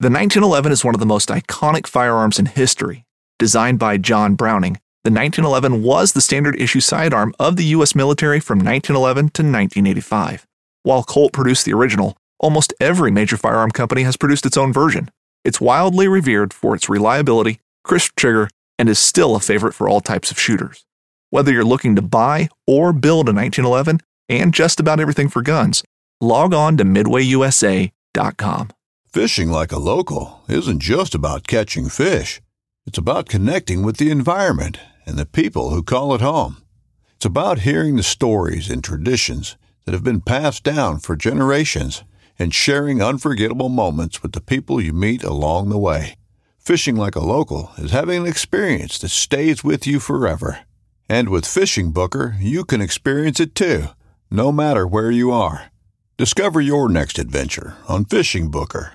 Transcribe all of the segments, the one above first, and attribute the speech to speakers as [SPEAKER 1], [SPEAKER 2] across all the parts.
[SPEAKER 1] The 1911 is one of the most iconic firearms in history. Designed by John Browning, the 1911 was the standard issue sidearm of the U.S. military from 1911 to 1985. While Colt produced the original, almost every major firearm company has produced its own version. It's wildly revered for its reliability, crisp trigger, and is still a favorite for all types of shooters. Whether you're looking to buy or build a 1911 and just about everything for guns, log on to MidwayUSA.com.
[SPEAKER 2] Fishing like a local isn't just about catching fish. It's about connecting with the environment and the people who call it home. It's about hearing the stories and traditions that have been passed down for generations and sharing unforgettable moments with the people you meet along the way. Fishing like a local is having an experience that stays with you forever. And with Fishing Booker, you can experience it too, no matter where you are. Discover your next adventure on Fishing Booker.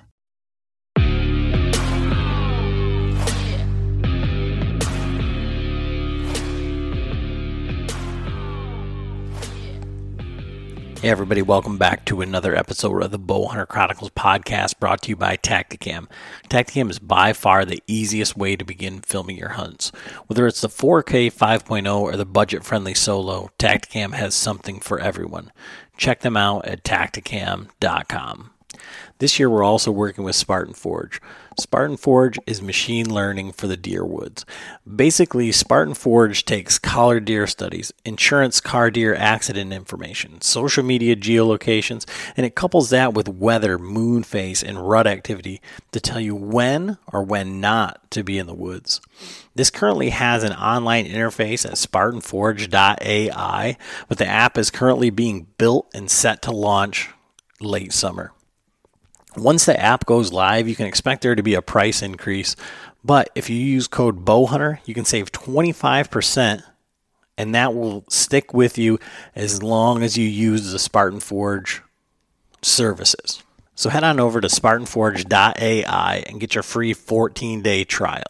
[SPEAKER 3] Hey everybody, welcome back to another episode of the Bowhunter Chronicles podcast brought to you by Tactacam. Tactacam is by far the easiest way to begin filming your hunts. Whether it's the 4K 5.0 or the budget-friendly Solo, Tactacam has something for everyone. Check them out at Tactacam.com. This year we're also working with Spartan Forge. Spartan Forge is machine learning for the deer woods. Basically, Spartan Forge takes collared deer studies, insurance car deer accident information, social media geolocations, and it couples that with weather, moon phase, and rut activity to tell you when or when not to be in the woods. This currently has an online interface at spartanforge.ai, but the app is currently being built and set to launch late summer. Once the app goes live, you can expect there to be a price increase, but if you use code BOWHUNTER, you can save 25%, and that will stick with you as long as you use the Spartan Forge services. So head on over to spartanforge.ai and get your free 14-day trial.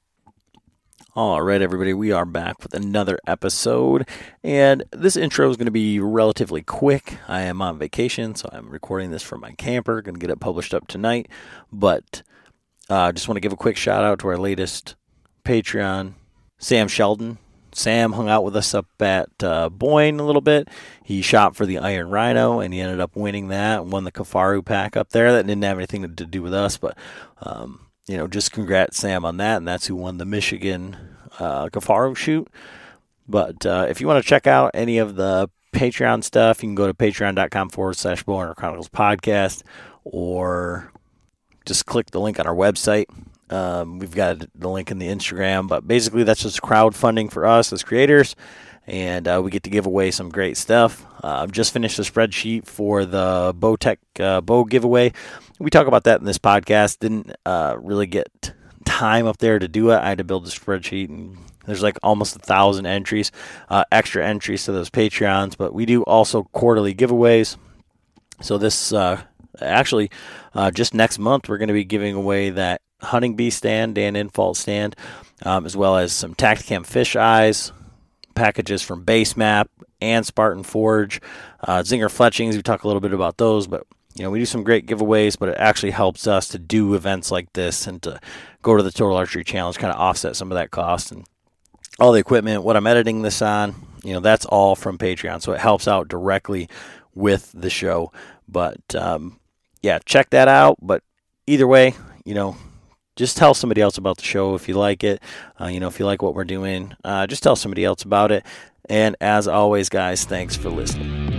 [SPEAKER 3] All right, everybody, we are back with another episode, and this intro is going to be relatively quick. I am on vacation, so I'm recording this from my camper. Going to get it published up tonight, but just want to give a quick shout out to our latest Patreon, Sam Sheldon. Sam hung out with us up at Boyne a little bit. He shot for the Iron Rhino, and he ended up winning that and won the Kafaru pack up there. That didn't have anything to do with us, but just congrats, Sam, on that, and that's who won the Michigan Kafaru shoot. But if you want to check out any of the Patreon stuff, you can go to patreon.com/Bowhunter Chronicles podcast, or just click the link on our website. We've got the link in the Instagram, but basically that's just crowdfunding for us as creators, and we get to give away some great stuff. I've just finished a spreadsheet for the Bowtech bow giveaway. We talk about that in this podcast. Didn't really get time up there to do it. I had to build a spreadsheet, and there's like almost 1,000 entries, extra entries to those Patreons, but we do also quarterly giveaways. So this actually just next month we're going to be giving away that Hunting Bee stand, Dan Infalt stand, as well as some Tactacam fish eyes, packages from Base Map and Spartan Forge, Zinger fletchings. We talk a little bit about those, but we do some great giveaways, but it actually helps us to do events like this and to go to the Total Archery Challenge, kind of offset some of that cost. And all the equipment, what I'm editing this on, that's all from Patreon, so it helps out directly with the show. But, check that out. But either way, just tell somebody else about the show if you like it. If you like what we're doing, just tell somebody else about it. And as always, guys, thanks for listening.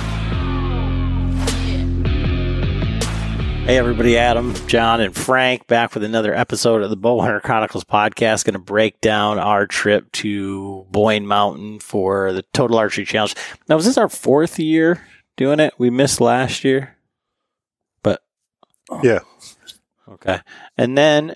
[SPEAKER 3] Hey everybody, Adam, John, and Frank back with another episode of the Bowhunter Chronicles podcast. Going to break down our trip to Boyne Mountain for the Total Archery Challenge. Now, was this our 4th year doing it? We missed last year, but
[SPEAKER 4] yeah.
[SPEAKER 3] Okay. And then,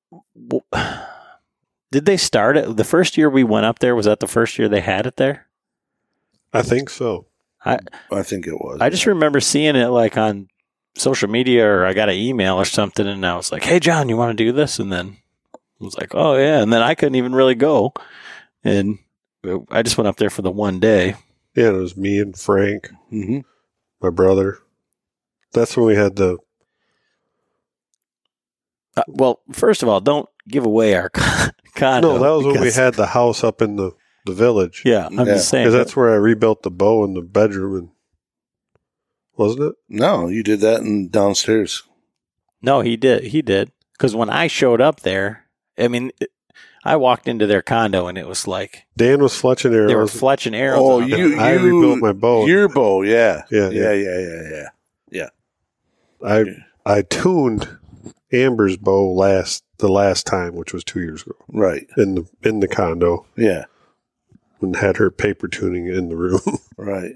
[SPEAKER 3] did they start it? The first year we went up there, was that the first year they had it there?
[SPEAKER 4] I think so.
[SPEAKER 5] I think it was.
[SPEAKER 3] I just remember seeing it like on social media, or I got an email or something, and I was like, hey John, you want to do this? And then I was like, oh yeah. And then I couldn't even really go, and I just went up there for the one day.
[SPEAKER 4] Yeah, it was me and Frank, my brother. That's when we had
[SPEAKER 3] Well, first of all, don't give away our condo.
[SPEAKER 4] No, that was when we
[SPEAKER 3] because-
[SPEAKER 4] had the house up in the village.
[SPEAKER 3] Yeah, I'm just saying.
[SPEAKER 4] Because that's where I rebuilt the bow in the bedroom, and wasn't it?
[SPEAKER 5] No, you did that in downstairs.
[SPEAKER 3] No, he did. He did. Because when I showed up there, I mean, I walked into their condo and it was like
[SPEAKER 4] Dan was fletching arrows.
[SPEAKER 3] they were fletching arrows.
[SPEAKER 5] Oh,
[SPEAKER 3] on them.
[SPEAKER 4] I rebuilt my bow.
[SPEAKER 5] Your bow, yeah.
[SPEAKER 4] Yeah,
[SPEAKER 5] Yeah.
[SPEAKER 4] I tuned Amber's bow the last time, which was 2 years ago,
[SPEAKER 5] Right.
[SPEAKER 4] in the condo,
[SPEAKER 5] Yeah.
[SPEAKER 4] and had her paper tuning in the room.
[SPEAKER 5] Right.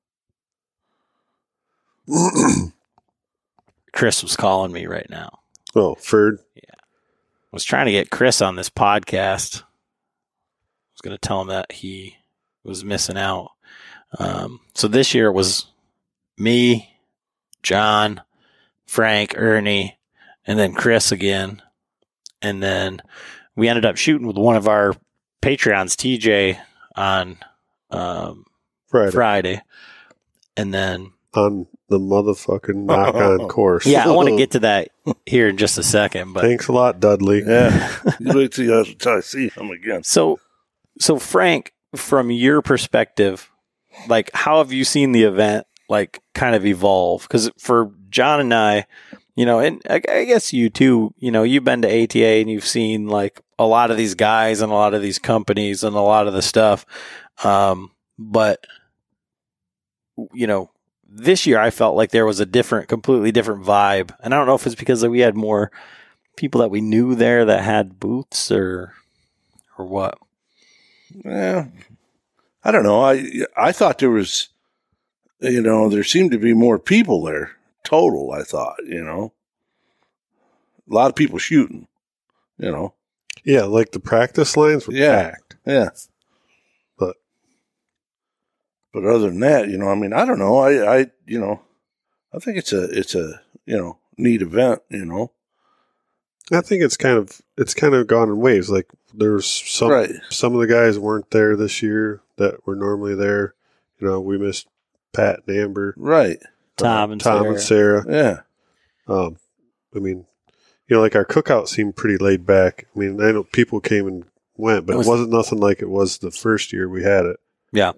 [SPEAKER 3] Chris was calling me right now.
[SPEAKER 4] Oh, Ferd.
[SPEAKER 3] I was trying to get Chris on this podcast. I was going to tell him that he was missing out. So this year it was me, John, Frank, Ernie, and then Chris again. And then we ended up shooting with one of our Patreons, TJ, on Friday. And then
[SPEAKER 4] On the motherfucking knock-on course.
[SPEAKER 3] yeah, I want to get to that here in just a second. But
[SPEAKER 4] Thanks a lot, Dudley.
[SPEAKER 5] Yeah. You wait till I see him again.
[SPEAKER 3] So Frank, from your perspective, like, how have you seen the event, like, kind of evolve? Because for John and I, you know, and I guess you too, you know, you've been to ATA and you've seen, like, a lot of these guys and a lot of these companies and a lot of the stuff. But, you know, this year I felt like there was a completely different vibe. And I don't know if it's because we had more people that we knew there that had booths or what.
[SPEAKER 5] Yeah. I don't know. I thought there was, you know, there seemed to be more people there total, I thought, you know. A lot of people shooting, you know.
[SPEAKER 4] Yeah, like the practice lines were packed.
[SPEAKER 5] Yeah. But other than that, you know, I mean, I don't know. I you know, I think it's a, you know, neat event, you know.
[SPEAKER 4] I think it's kind of gone in waves. Like there's some of the guys weren't there this year that were normally there. You know, we missed Pat and Amber.
[SPEAKER 5] Right.
[SPEAKER 3] Tom and
[SPEAKER 4] Sarah.
[SPEAKER 5] Yeah.
[SPEAKER 4] I mean, you know, like our cookout seemed pretty laid back. I mean, I know people came and went, but it wasn't nothing like it was the first year we had it.
[SPEAKER 3] Yeah.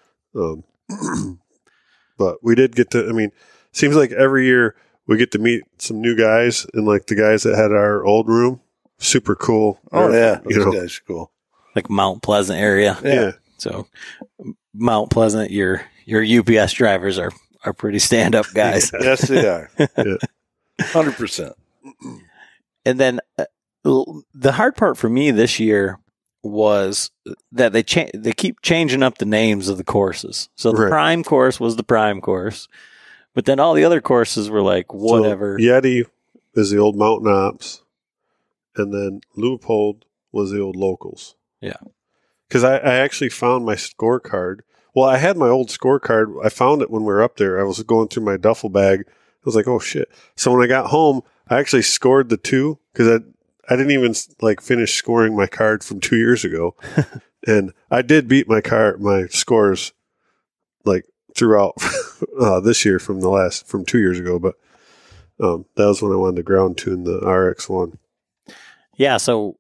[SPEAKER 4] But we did get to, I mean, seems like every year we get to meet some new guys, and like the guys that had our old room, super cool.
[SPEAKER 5] Oh, yeah.
[SPEAKER 4] You know,
[SPEAKER 5] Those guys are cool.
[SPEAKER 3] Like Mount Pleasant area.
[SPEAKER 4] Yeah.
[SPEAKER 3] So Mount Pleasant, your UPS drivers are pretty stand-up guys.
[SPEAKER 5] Yes, they are.
[SPEAKER 4] Yeah.
[SPEAKER 5] 100%.
[SPEAKER 3] And then the hard part for me this year was that they keep changing up the names of the courses. So the prime course was the prime course, but then all the other courses were like whatever.
[SPEAKER 4] So Yeti is the old Mountain Ops, and then Leupold was the old Locals.
[SPEAKER 3] Yeah.
[SPEAKER 4] Because I actually found my scorecard. Well, I had my old scorecard. I found it when we were up there. I was going through my duffel bag. I was like, oh, shit. So when I got home, I actually scored the two because I didn't even like finish scoring my card from 2 years ago. And I did beat my scores like throughout this year from 2 years ago. But that was when I wanted to ground tune the RX-1.
[SPEAKER 3] Yeah. So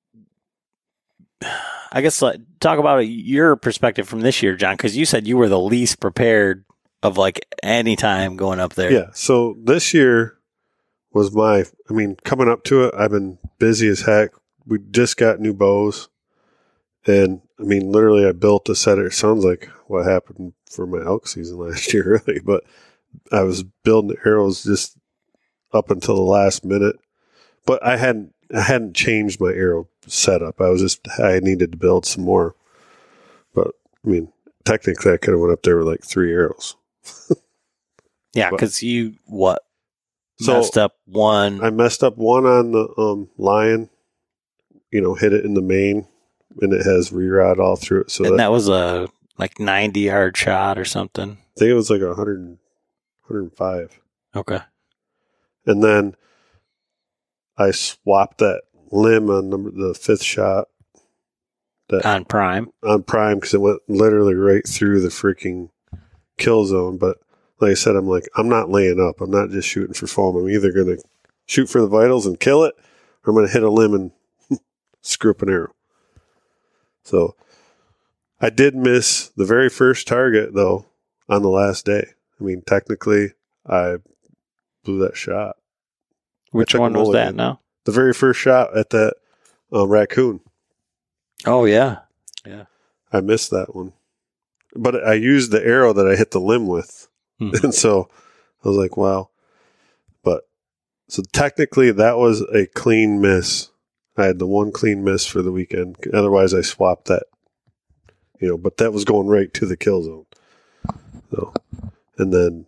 [SPEAKER 3] I guess talk about your perspective from this year, John, because you said you were the least prepared of like any time going up there.
[SPEAKER 4] Yeah. So this year was coming up to it, I've been busy as heck. We just got new bows. And I mean, literally I built a set. It sounds like what happened for my elk season last year, really, but I was building arrows just up until the last minute, but I hadn't changed my arrow setup. I needed to build some more, but I mean, technically I could have went up there with like 3 arrows.
[SPEAKER 3] Yeah. Cause you messed up one.
[SPEAKER 4] I messed up one on the lion, you know, hit it in the main, and it has re-rod all through it. So
[SPEAKER 3] that was a like 90-yard shot or something.
[SPEAKER 4] I think it was like 105.
[SPEAKER 3] Okay.
[SPEAKER 4] And then I swapped that limb on the 5th shot.
[SPEAKER 3] On prime
[SPEAKER 4] because it went literally right through the freaking kill zone. But like I said, I'm not laying up. I'm not just shooting for foam. I'm either going to shoot for the vitals and kill it, or I'm going to hit a limb and screw up an arrow. So I did miss the very first target, though, on the last day. I mean, technically, I blew that shot.
[SPEAKER 3] Which one was that now?
[SPEAKER 4] The very first shot at that raccoon.
[SPEAKER 3] Oh, yeah. Yeah.
[SPEAKER 4] I missed that one. But I used the arrow that I hit the limb with.
[SPEAKER 3] Mm-hmm.
[SPEAKER 4] And so I was like, wow. But so technically that was a clean miss. I had the one clean miss for the weekend. Otherwise I swapped that, but that was going right to the kill zone. So, and then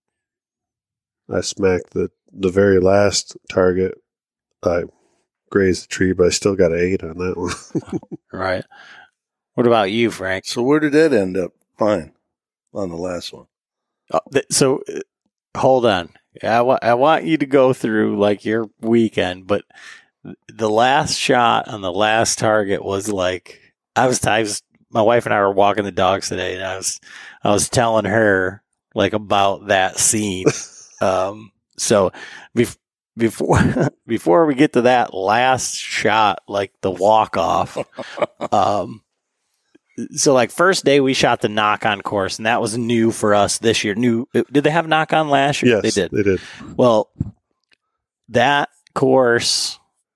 [SPEAKER 4] I smacked the very last target. I grazed the tree, but I still got an 8 on that one.
[SPEAKER 3] Right. What about you, Frank?
[SPEAKER 5] So where did that end up? Fine. On the last one.
[SPEAKER 3] So hold on. I want you to go through like your weekend, but the last shot on the last target was like, I was my wife and I were walking the dogs today, and I was telling her like about that scene. So before we get to that last shot, like the walk off, so like first day we shot the knock-on course, and that was new for us this year. Did they have knock-on last year?
[SPEAKER 4] Yes, they did.
[SPEAKER 3] Well, that course,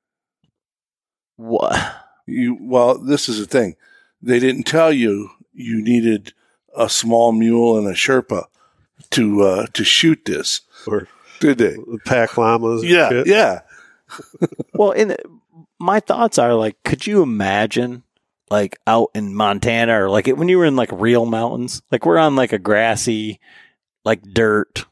[SPEAKER 5] well, this is the thing. They didn't tell you needed a small mule and a Sherpa to shoot this,
[SPEAKER 4] Or
[SPEAKER 5] did they?
[SPEAKER 4] pack llamas.
[SPEAKER 5] Yeah, yeah.
[SPEAKER 3] well, my thoughts are like, could you imagine like out in Montana or like when you were in like real mountains, like we're on like a grassy, like dirt,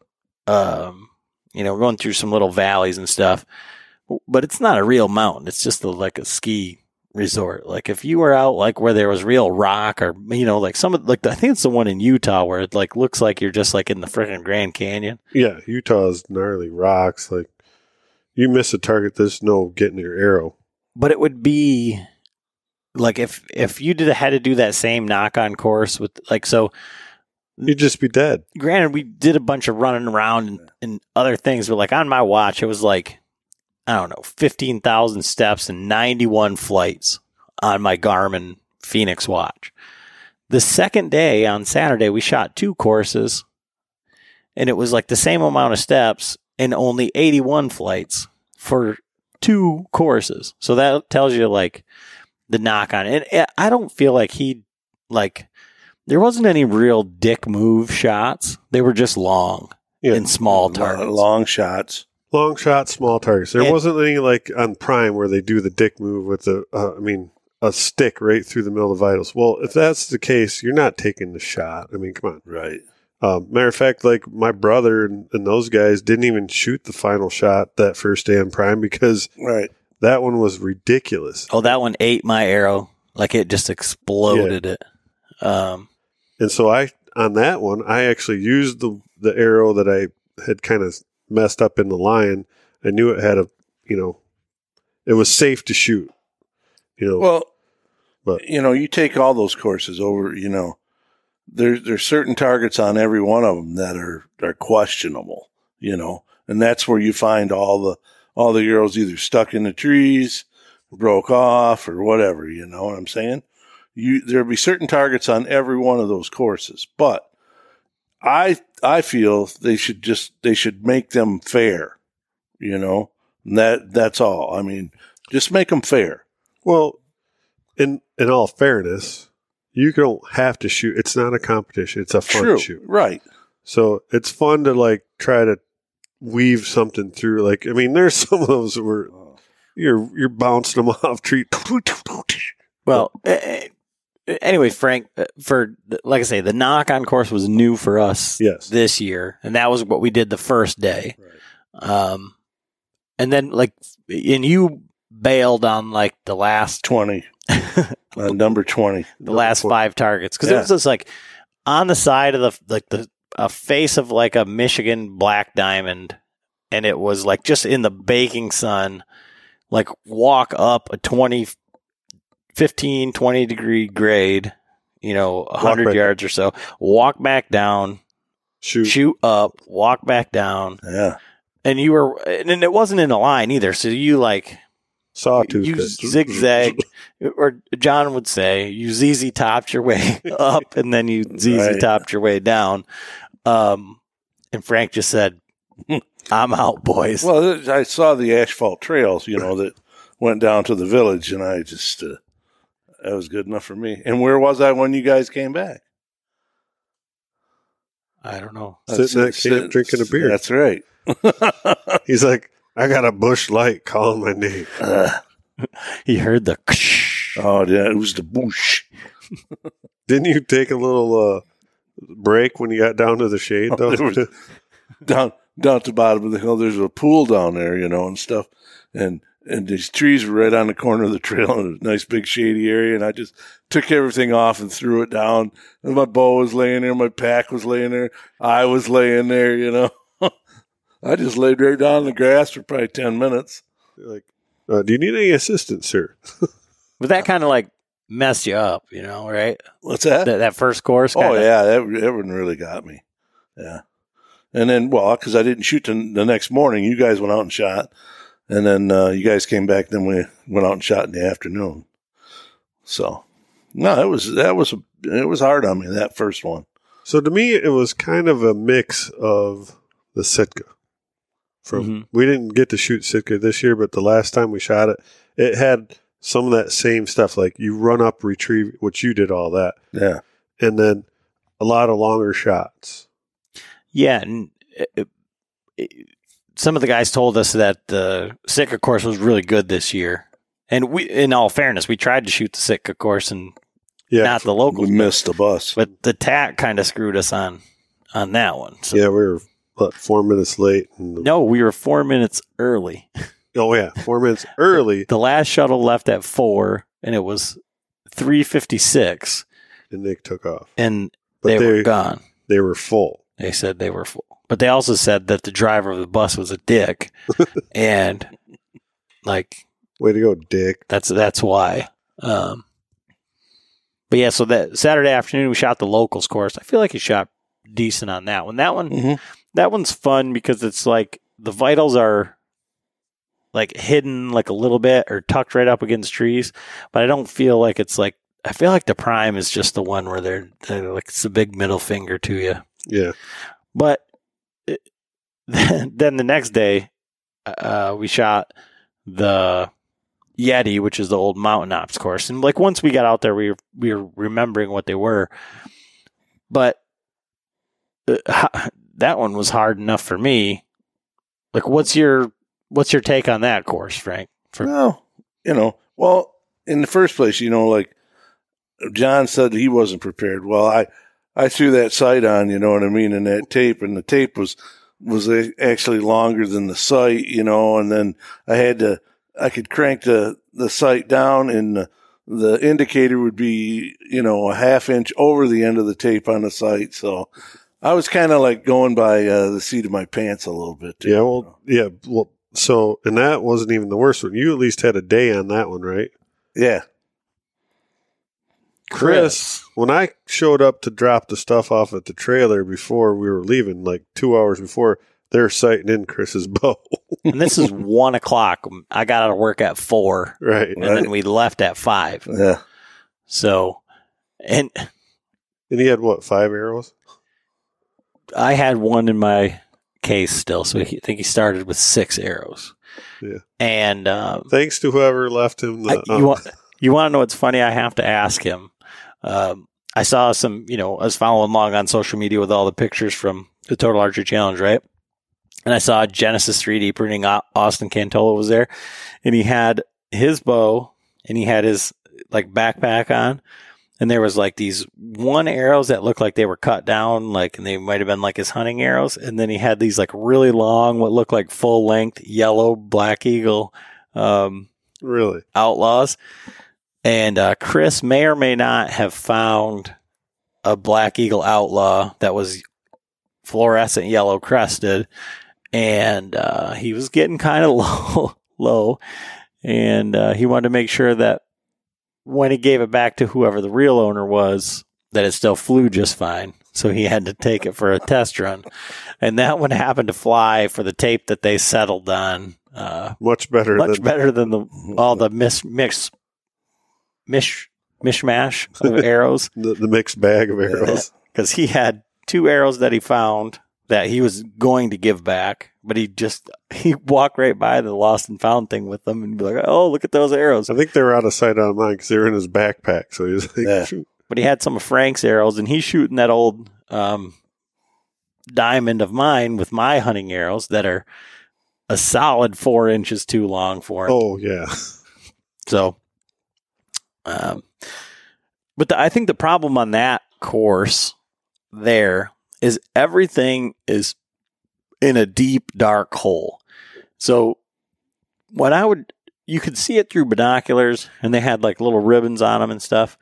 [SPEAKER 3] we're going through some little valleys and stuff, but it's not a real mountain. It's just like a ski resort. Like if you were out like where there was real rock or, like some of like, I think it's the one in Utah where it like looks like you're just like in the freaking Grand Canyon.
[SPEAKER 4] Yeah. Utah's gnarly rocks. Like you miss a target, there's no getting your arrow.
[SPEAKER 3] But it would be like if you had to do that same knock-on course with like, so
[SPEAKER 4] you'd just be dead.
[SPEAKER 3] Granted, we did a bunch of running around and other things, but like on my watch, it was like, I don't know, 15,000 steps and 91 flights on my Garmin Phoenix watch. The second day on Saturday, we shot 2 courses, and it was like the same amount of steps and only 81 flights for 2 courses. So that tells you like the knock on it. And I don't feel like there wasn't any real dick move shots. They were just long and small targets.
[SPEAKER 5] Long shots.
[SPEAKER 4] Long shot, small targets. There wasn't any like on Prime where they do the dick move with a stick right through the middle of the vitals. Well, if that's the case, you're not taking the shot. I mean, come on.
[SPEAKER 5] Right.
[SPEAKER 4] Matter of fact, like my brother and those guys didn't even shoot the final shot that first day on Prime because that one was ridiculous.
[SPEAKER 3] Oh, that one ate my arrow. Like it just exploded it.
[SPEAKER 4] And so on that one, I actually used the arrow that I had kind of messed up in the line. I knew it had it was safe to shoot.
[SPEAKER 5] Well, but you take all those courses over. There's certain targets on every one of them that are questionable. And that's where you find all the arrows either stuck in the trees, broke off, or whatever. You know what I'm saying? There'll be certain targets on every one of those courses, but I feel they should make them fair, and that's all. I mean, just make them fair.
[SPEAKER 4] Well, in all fairness, you don't have to shoot. It's not a competition. It's a fun shoot.
[SPEAKER 5] Right.
[SPEAKER 4] So it's fun to like try to weave something through. Like, I mean, there's some of those where you're bouncing them off tree.
[SPEAKER 3] Well, anyway, Frank, for like I say, the knock-on course was new for us this year, and that was what we did the first day. Right. And then and you bailed on like the last
[SPEAKER 5] 20, number 20,
[SPEAKER 3] the last 5 targets because it was just like on the side of a face of like a Michigan black diamond, and it was like just in the baking sun, like walk up a 15, 20 degree grade, 100 yards or so, walk back down, shoot up, walk back down.
[SPEAKER 5] Yeah.
[SPEAKER 3] and it wasn't in a line either. So you like
[SPEAKER 4] Sawtooth.
[SPEAKER 3] you zigzagged, or John would say, you ZZ topped your way up, and then you ZZ topped your way down. And Frank just said, "I'm out, boys."
[SPEAKER 5] Well, I saw the asphalt trails, that went down to the village, and I just that was good enough for me. And where was I when you guys came back?
[SPEAKER 3] I don't know.
[SPEAKER 4] Sitting at camp drinking a beer.
[SPEAKER 5] That's right.
[SPEAKER 4] He's like, I got a Bush Light calling my name.
[SPEAKER 3] He heard the.
[SPEAKER 5] Oh, yeah, it was the bush.
[SPEAKER 4] Didn't you take a little break when you got down to the shade, though?
[SPEAKER 5] down at the bottom of the hill, there's a pool down there, and stuff. And these trees were right on the corner of the trail in a nice big shady area. And I just took everything off and threw it down. And my bow was laying there. My pack was laying there. I was laying there, I just laid right down in the grass for probably 10 minutes.
[SPEAKER 4] You're like, do you need any assistance, sir?
[SPEAKER 3] But that kind of like messed you up, right?
[SPEAKER 5] What's that?
[SPEAKER 3] That first course?
[SPEAKER 5] Oh, yeah. That one really got me. Yeah. And then, because I didn't shoot the next morning, you guys went out and shot. And then you guys came back. Then we went out and shot in the afternoon. So, no, it was hard on me, that first one.
[SPEAKER 4] So to me, it was kind of a mix of the Sitka. We didn't get to shoot Sitka this year, but the last time we shot it, it had some of that same stuff. Like you run up, retrieve, which you did all that.
[SPEAKER 5] Yeah.
[SPEAKER 4] And then a lot of longer shots.
[SPEAKER 3] Yeah. And some of the guys told us that the Sitka course was really good this year. And we, in all fairness, we tried to shoot the Sitka course and not the locals.
[SPEAKER 5] We missed the bus.
[SPEAKER 3] But the TAC kind of screwed us on that one. So.
[SPEAKER 4] Yeah, we were, 4 minutes late?
[SPEAKER 3] No, we were 4 minutes early.
[SPEAKER 4] Oh, yeah, 4 minutes early.
[SPEAKER 3] The last shuttle left at 4, and it was 3:56.
[SPEAKER 4] And they took off.
[SPEAKER 3] And they were gone.
[SPEAKER 4] They were full.
[SPEAKER 3] They said they were full. But they also said that the driver of the bus was a dick. And, like...
[SPEAKER 4] Way to go, dick.
[SPEAKER 3] That's why. But yeah, so that Saturday afternoon, we shot the locals course. I feel like he shot decent on that one. That one's fun because it's like the vitals are like hidden like a little bit or tucked right up against trees. But I don't feel like it's like, I feel like the prime is just the one where they're like, it's a big middle finger to you.
[SPEAKER 4] Yeah.
[SPEAKER 3] But then the next day, we shot the Yeti, which is the old mountain ops course. And like once we got out there, we were remembering what they were. But that one was hard enough for me. Like, what's your take on that course, Frank?
[SPEAKER 5] Well, in the first place, like John said he wasn't prepared. Well, I threw that sight on, you know what I mean, and that tape, and the tape was actually longer than the sight, and then I could crank the sight down, and the indicator would be, a half inch over the end of the tape on the sight. So I was kind of like going by the seat of my pants a little bit. Too,
[SPEAKER 4] Well, so, and that wasn't even the worst one. You at least had a day on that one, right?
[SPEAKER 5] Yeah.
[SPEAKER 4] Chris, when I showed up to drop the stuff off at the trailer before we were leaving, like 2 hours before, they're sighting in Chris's bow.
[SPEAKER 3] And this is 1 o'clock. I got out of work at 4.
[SPEAKER 4] Right.
[SPEAKER 3] And then we left at 5.
[SPEAKER 5] Yeah.
[SPEAKER 3] So, and
[SPEAKER 4] he had what, 5 arrows?
[SPEAKER 3] I had one in my case still. So I think he started with 6 arrows.
[SPEAKER 4] Yeah.
[SPEAKER 3] And
[SPEAKER 4] thanks to whoever left him.
[SPEAKER 3] You want to know what's funny? I have to ask him. I saw some, I was following along on social media with all the pictures from the Total Archery Challenge, right? And I saw Genesis 3D printing. Austin Cantola was there, and he had his bow and he had his like backpack on, and there was like these 1 arrows that looked like they were cut down, like, and they might have been like his hunting arrows. And then he had these like really long, what looked like full length yellow Black Eagle,
[SPEAKER 4] really
[SPEAKER 3] Outlaws. And Chris may or may not have found a Black Eagle Outlaw that was fluorescent yellow crested, and he was getting kind of low, and he wanted to make sure that when he gave it back to whoever the real owner was, that it still flew just fine. so he had to take it for a test run. And that one happened to fly for the tape that they settled on.
[SPEAKER 4] Much better
[SPEAKER 3] than all the mishmash of arrows.
[SPEAKER 4] the mixed bag of arrows.
[SPEAKER 3] Because he had 2 arrows that he found that he was going to give back, but he walked right by the lost and found thing with them and be like, oh, look at those arrows.
[SPEAKER 4] I think they were out of sight, out of mind because they were in his backpack. So he was like, shoot.
[SPEAKER 3] But he had some of Frank's arrows, and he's shooting that old diamond of mine with my hunting arrows that are a solid 4 inches too long for him.
[SPEAKER 4] Oh, yeah.
[SPEAKER 3] So, but I think the problem on that course there is everything is in a deep, dark hole. So you could see it through binoculars, and they had like little ribbons on them and stuff.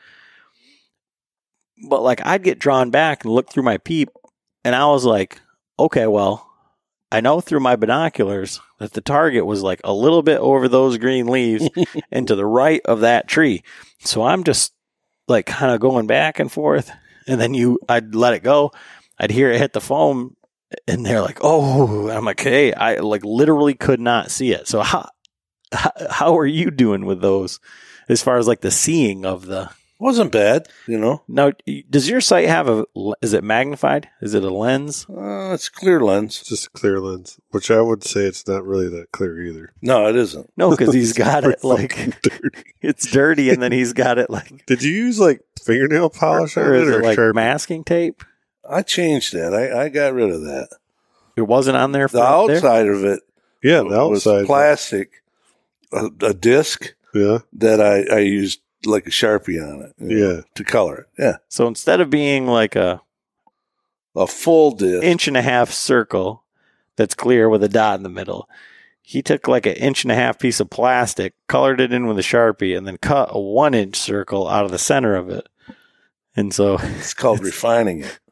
[SPEAKER 3] But like I'd get drawn back and look through my peep, and I was like, okay, well, I know through my binoculars that the target was like a little bit over those green leaves and to the right of that tree. So I'm just like kind of going back and forth, and then I'd let it go. I'd hear it hit the foam, and they're like, oh, I'm like, hey, I like literally could not see it. So how are you doing with those as far as like the seeing of the...
[SPEAKER 5] Wasn't bad, you know.
[SPEAKER 3] Now, does your sight have is it magnified? Is it a lens?
[SPEAKER 5] It's a clear lens.
[SPEAKER 4] It's just a clear lens, which I would say it's not really that clear either.
[SPEAKER 5] No, it isn't.
[SPEAKER 3] No, because he's got it like
[SPEAKER 4] dirty.
[SPEAKER 3] It's dirty, and then he's got it like...
[SPEAKER 4] Did you use like fingernail polish
[SPEAKER 3] or
[SPEAKER 4] on
[SPEAKER 3] is
[SPEAKER 4] it
[SPEAKER 3] it like
[SPEAKER 4] Sharpie?
[SPEAKER 3] masking tape?
[SPEAKER 5] I changed that. I got rid of that.
[SPEAKER 3] It wasn't on there.
[SPEAKER 5] The outside of it
[SPEAKER 4] Yeah, the
[SPEAKER 5] was
[SPEAKER 4] outside.
[SPEAKER 5] plastic, a disc
[SPEAKER 4] Yeah.
[SPEAKER 5] that I used like a Sharpie on it. You know, to color it. Yeah.
[SPEAKER 3] So instead of being like a
[SPEAKER 5] full disc.
[SPEAKER 3] 1.5 inch circle that's clear with a dot in the middle, he took like an 1.5 inch piece of plastic, colored it in with a Sharpie, and then cut a 1 inch circle out of the center of it. And so
[SPEAKER 5] it's called refining it.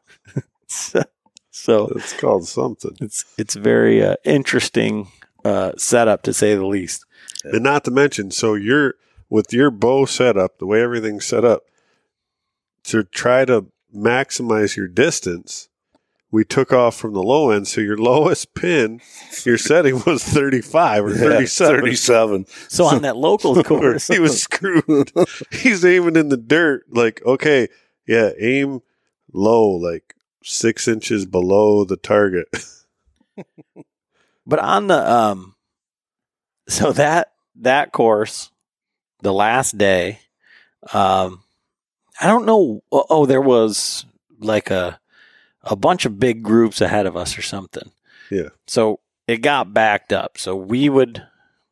[SPEAKER 3] So
[SPEAKER 4] it's called something.
[SPEAKER 3] It's very interesting setup, to say the least.
[SPEAKER 4] And not to mention, so with your bow setup, the way everything's set up, to try to maximize your distance, we took off from the low end. So your lowest pin, your setting was 35 or 37.
[SPEAKER 5] 37.
[SPEAKER 3] So on that local course,
[SPEAKER 4] he was screwed. He's aiming in the dirt. Like, okay, yeah, aim low, like 6 inches below the target.
[SPEAKER 3] But on the so that course, the last day, I don't know. Oh, there was like a bunch of big groups ahead of us or something.
[SPEAKER 4] Yeah.
[SPEAKER 3] So it got backed up. So we were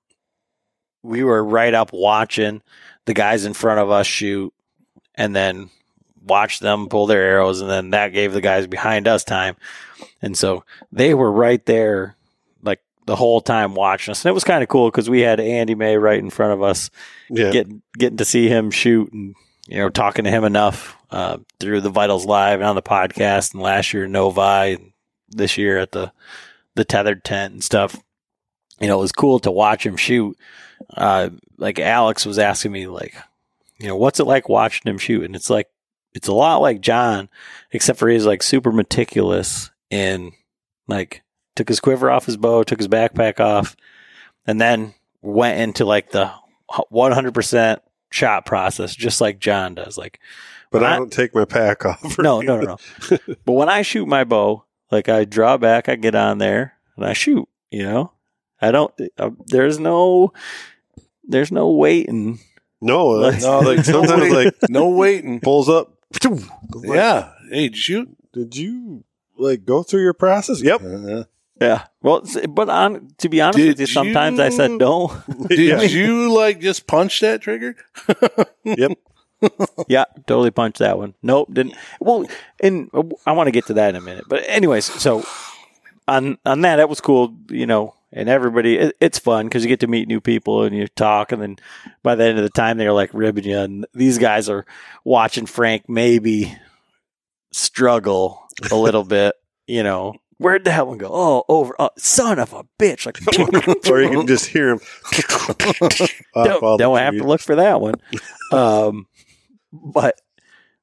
[SPEAKER 3] right up watching the guys in front of us shoot, and then watch them pull their arrows, and then that gave the guys behind us time. And so they were right there like the whole time watching us. And it was kind of cool because we had Andy May right in front of us, getting to see him shoot, and talking to him enough through the Vitals Live and on the podcast, and last year Novi, and this year at the tethered tent and stuff. It was cool to watch him shoot. Like Alex was asking me, like, what's it like watching him shoot? And it's like, it's a lot like John, except for he's like super meticulous and like took his quiver off his bow, took his backpack off, and then went into like the 100% shot process, just like John does. Like,
[SPEAKER 4] but I don't take my pack off.
[SPEAKER 3] No. But when I shoot my bow, like I draw back, I get on there and I shoot. I don't. There's no waiting.
[SPEAKER 4] No, like sometimes like
[SPEAKER 5] no waiting.
[SPEAKER 4] Pulls up.
[SPEAKER 5] Yeah. Hey, shoot.
[SPEAKER 4] Did you like go through your process? Yep.
[SPEAKER 3] Yeah. Well, but to be honest with you, sometimes I said no.
[SPEAKER 5] Did you like just punch that trigger?
[SPEAKER 4] Yep.
[SPEAKER 3] Yeah, totally punched that one. Nope, didn't. Well, and I want to get to that in a minute. But anyways, so on that, it was cool, and everybody, it's fun because you get to meet new people and you talk, and then by the end of the time, they're like ribbing you. And these guys are watching Frank maybe struggle a little bit, Where'd that one go? Oh, over. Oh, son of a bitch. Like,
[SPEAKER 4] or you can just hear him.
[SPEAKER 3] Don't have to look for that one. But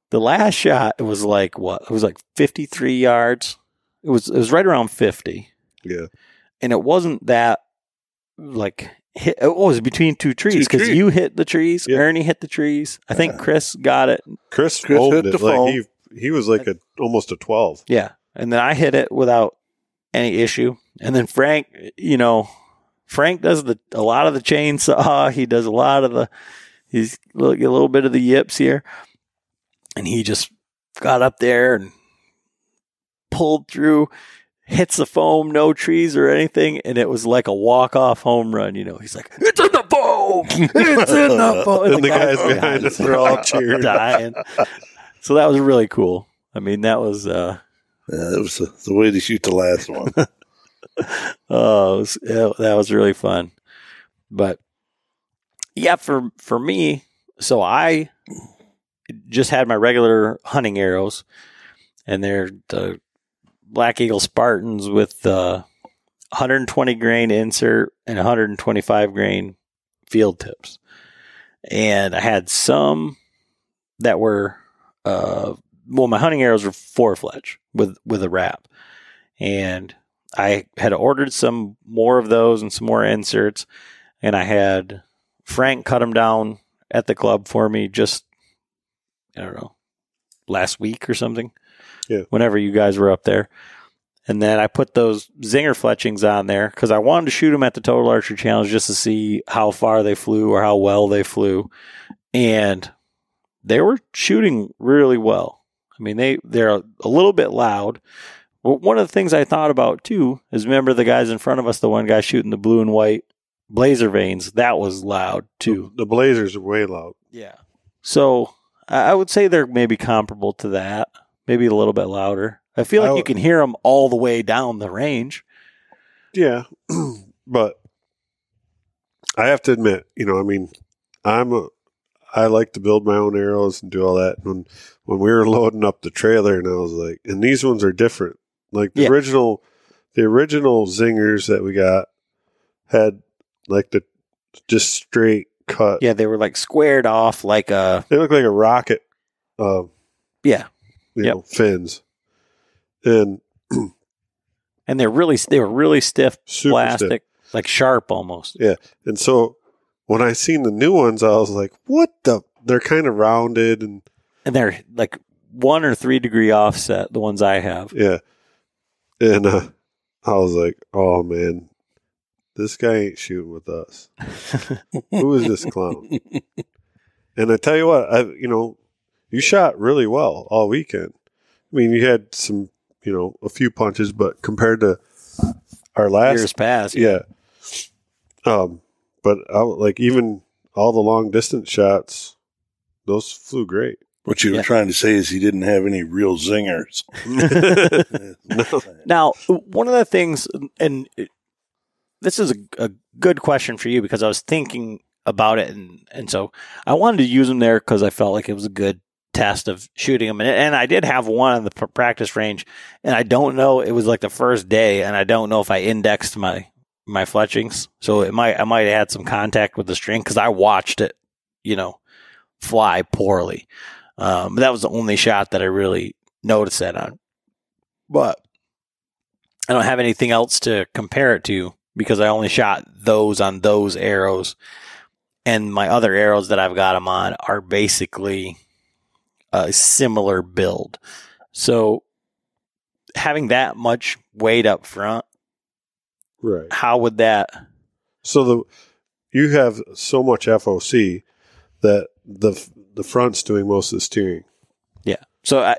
[SPEAKER 3] The last shot, it was like what? It was like 53 yards. It was right around 50.
[SPEAKER 4] Yeah.
[SPEAKER 3] And it wasn't that like hit. It was between two trees because you hit the trees.
[SPEAKER 4] Yeah.
[SPEAKER 3] Ernie hit the trees. I think Chris got it.
[SPEAKER 4] Chris
[SPEAKER 5] hit
[SPEAKER 4] owned
[SPEAKER 5] the
[SPEAKER 4] it. Like
[SPEAKER 5] phone.
[SPEAKER 4] he was like almost a 12.
[SPEAKER 3] Yeah. And then I hit it without any issue. And then Frank, Frank does a lot of the chainsaw. He does a lot of he's a little bit of the yips here. And he just got up there and pulled through, hits the foam, no trees or anything. And it was like a walk-off home run. He's like, it's in the foam! It's in the foam!
[SPEAKER 4] And the guys behind us are all cheering.
[SPEAKER 3] Dying. So that was really cool. I mean, that was...
[SPEAKER 5] that was the way to shoot the last one.
[SPEAKER 3] That was really fun. But yeah, for me, so I just had my regular hunting arrows, and they're the Black Eagle Spartans with 120 grain insert and 125 grain field tips. And I had some that were my hunting arrows were 4-fletch with a wrap, and I had ordered some more of those and some more inserts, and I had Frank cut them down at the club for me just, I don't know, last week or something.
[SPEAKER 4] Yeah.
[SPEAKER 3] Whenever you guys were up there. And then I put those zinger fletchings on there because I wanted to shoot them at the Total Archery Challenge just to see how far they flew or how well they flew. And they were shooting really well. I mean, they're a little bit loud. Well, one of the things I thought about, too, is remember the guys in front of us, the one guy shooting the blue and white Blazer vanes, that was loud, too.
[SPEAKER 4] The Blazers are way loud.
[SPEAKER 3] Yeah. So I would say they're maybe comparable to that, maybe a little bit louder. I feel like you can hear them all the way down the range.
[SPEAKER 4] Yeah, but I have to admit, I like to build my own arrows and do all that. When we were loading up the trailer, and I was like, and these ones are different. Like the original zingers that we got had like the just straight cut.
[SPEAKER 3] Yeah, they were like squared off like a.
[SPEAKER 4] They look like a rocket.
[SPEAKER 3] Yeah.
[SPEAKER 4] Fins, and
[SPEAKER 3] they were really stiff
[SPEAKER 4] super
[SPEAKER 3] plastic,
[SPEAKER 4] stiff.
[SPEAKER 3] like sharp almost.
[SPEAKER 4] Yeah, and so when I seen the new ones, I was like, "What the?" They're kind of rounded and
[SPEAKER 3] they're like 1 or 3 degree offset. The ones I have.
[SPEAKER 4] Yeah, and I was like, "Oh man, this guy ain't shooting with us. Who is this clown?" And I tell you what, you shot really well all weekend. I mean, you had some, a few punches, but compared to our last
[SPEAKER 3] years past,
[SPEAKER 4] yeah. But even all the long distance shots, those flew great.
[SPEAKER 5] What you were trying to say is he didn't have any real zingers.
[SPEAKER 3] Now, one of the things, and this is a good question for you because I was thinking about it, and so I wanted to use them there because I felt like it was a good test of shooting them, and I did have one on the practice range, and I don't know, it was like the first day, and I don't know if I indexed my fletchings, so I might have had some contact with the string because I watched it, fly poorly. That was the only shot that I really noticed that on, but I don't have anything else to compare it to because I only shot those on those arrows, and my other arrows that I've got them on are basically a similar build. So having that much weight up front,
[SPEAKER 4] right?
[SPEAKER 3] How would that? So
[SPEAKER 4] you have so much FOC that the front's doing most of the steering.
[SPEAKER 3] Yeah. So I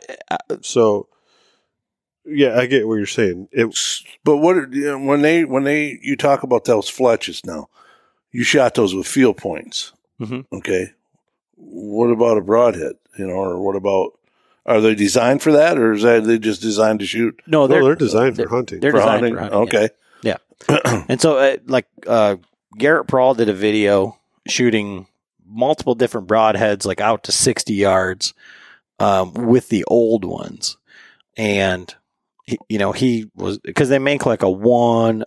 [SPEAKER 4] get what you're saying.
[SPEAKER 5] But when you talk about those fletches now, you shot those with field points.
[SPEAKER 3] Mm-hmm.
[SPEAKER 5] Okay. What about a broadhead? Or what about, are they designed for that, or is that they just designed to shoot?
[SPEAKER 3] No,
[SPEAKER 4] they're designed for hunting.
[SPEAKER 3] They're designed for hunting.
[SPEAKER 5] Okay.
[SPEAKER 3] Yeah. And so, Garrett Prawl did a video shooting multiple different broadheads, like out to 60 yards, with the old ones. And, he was, because they make like a 1,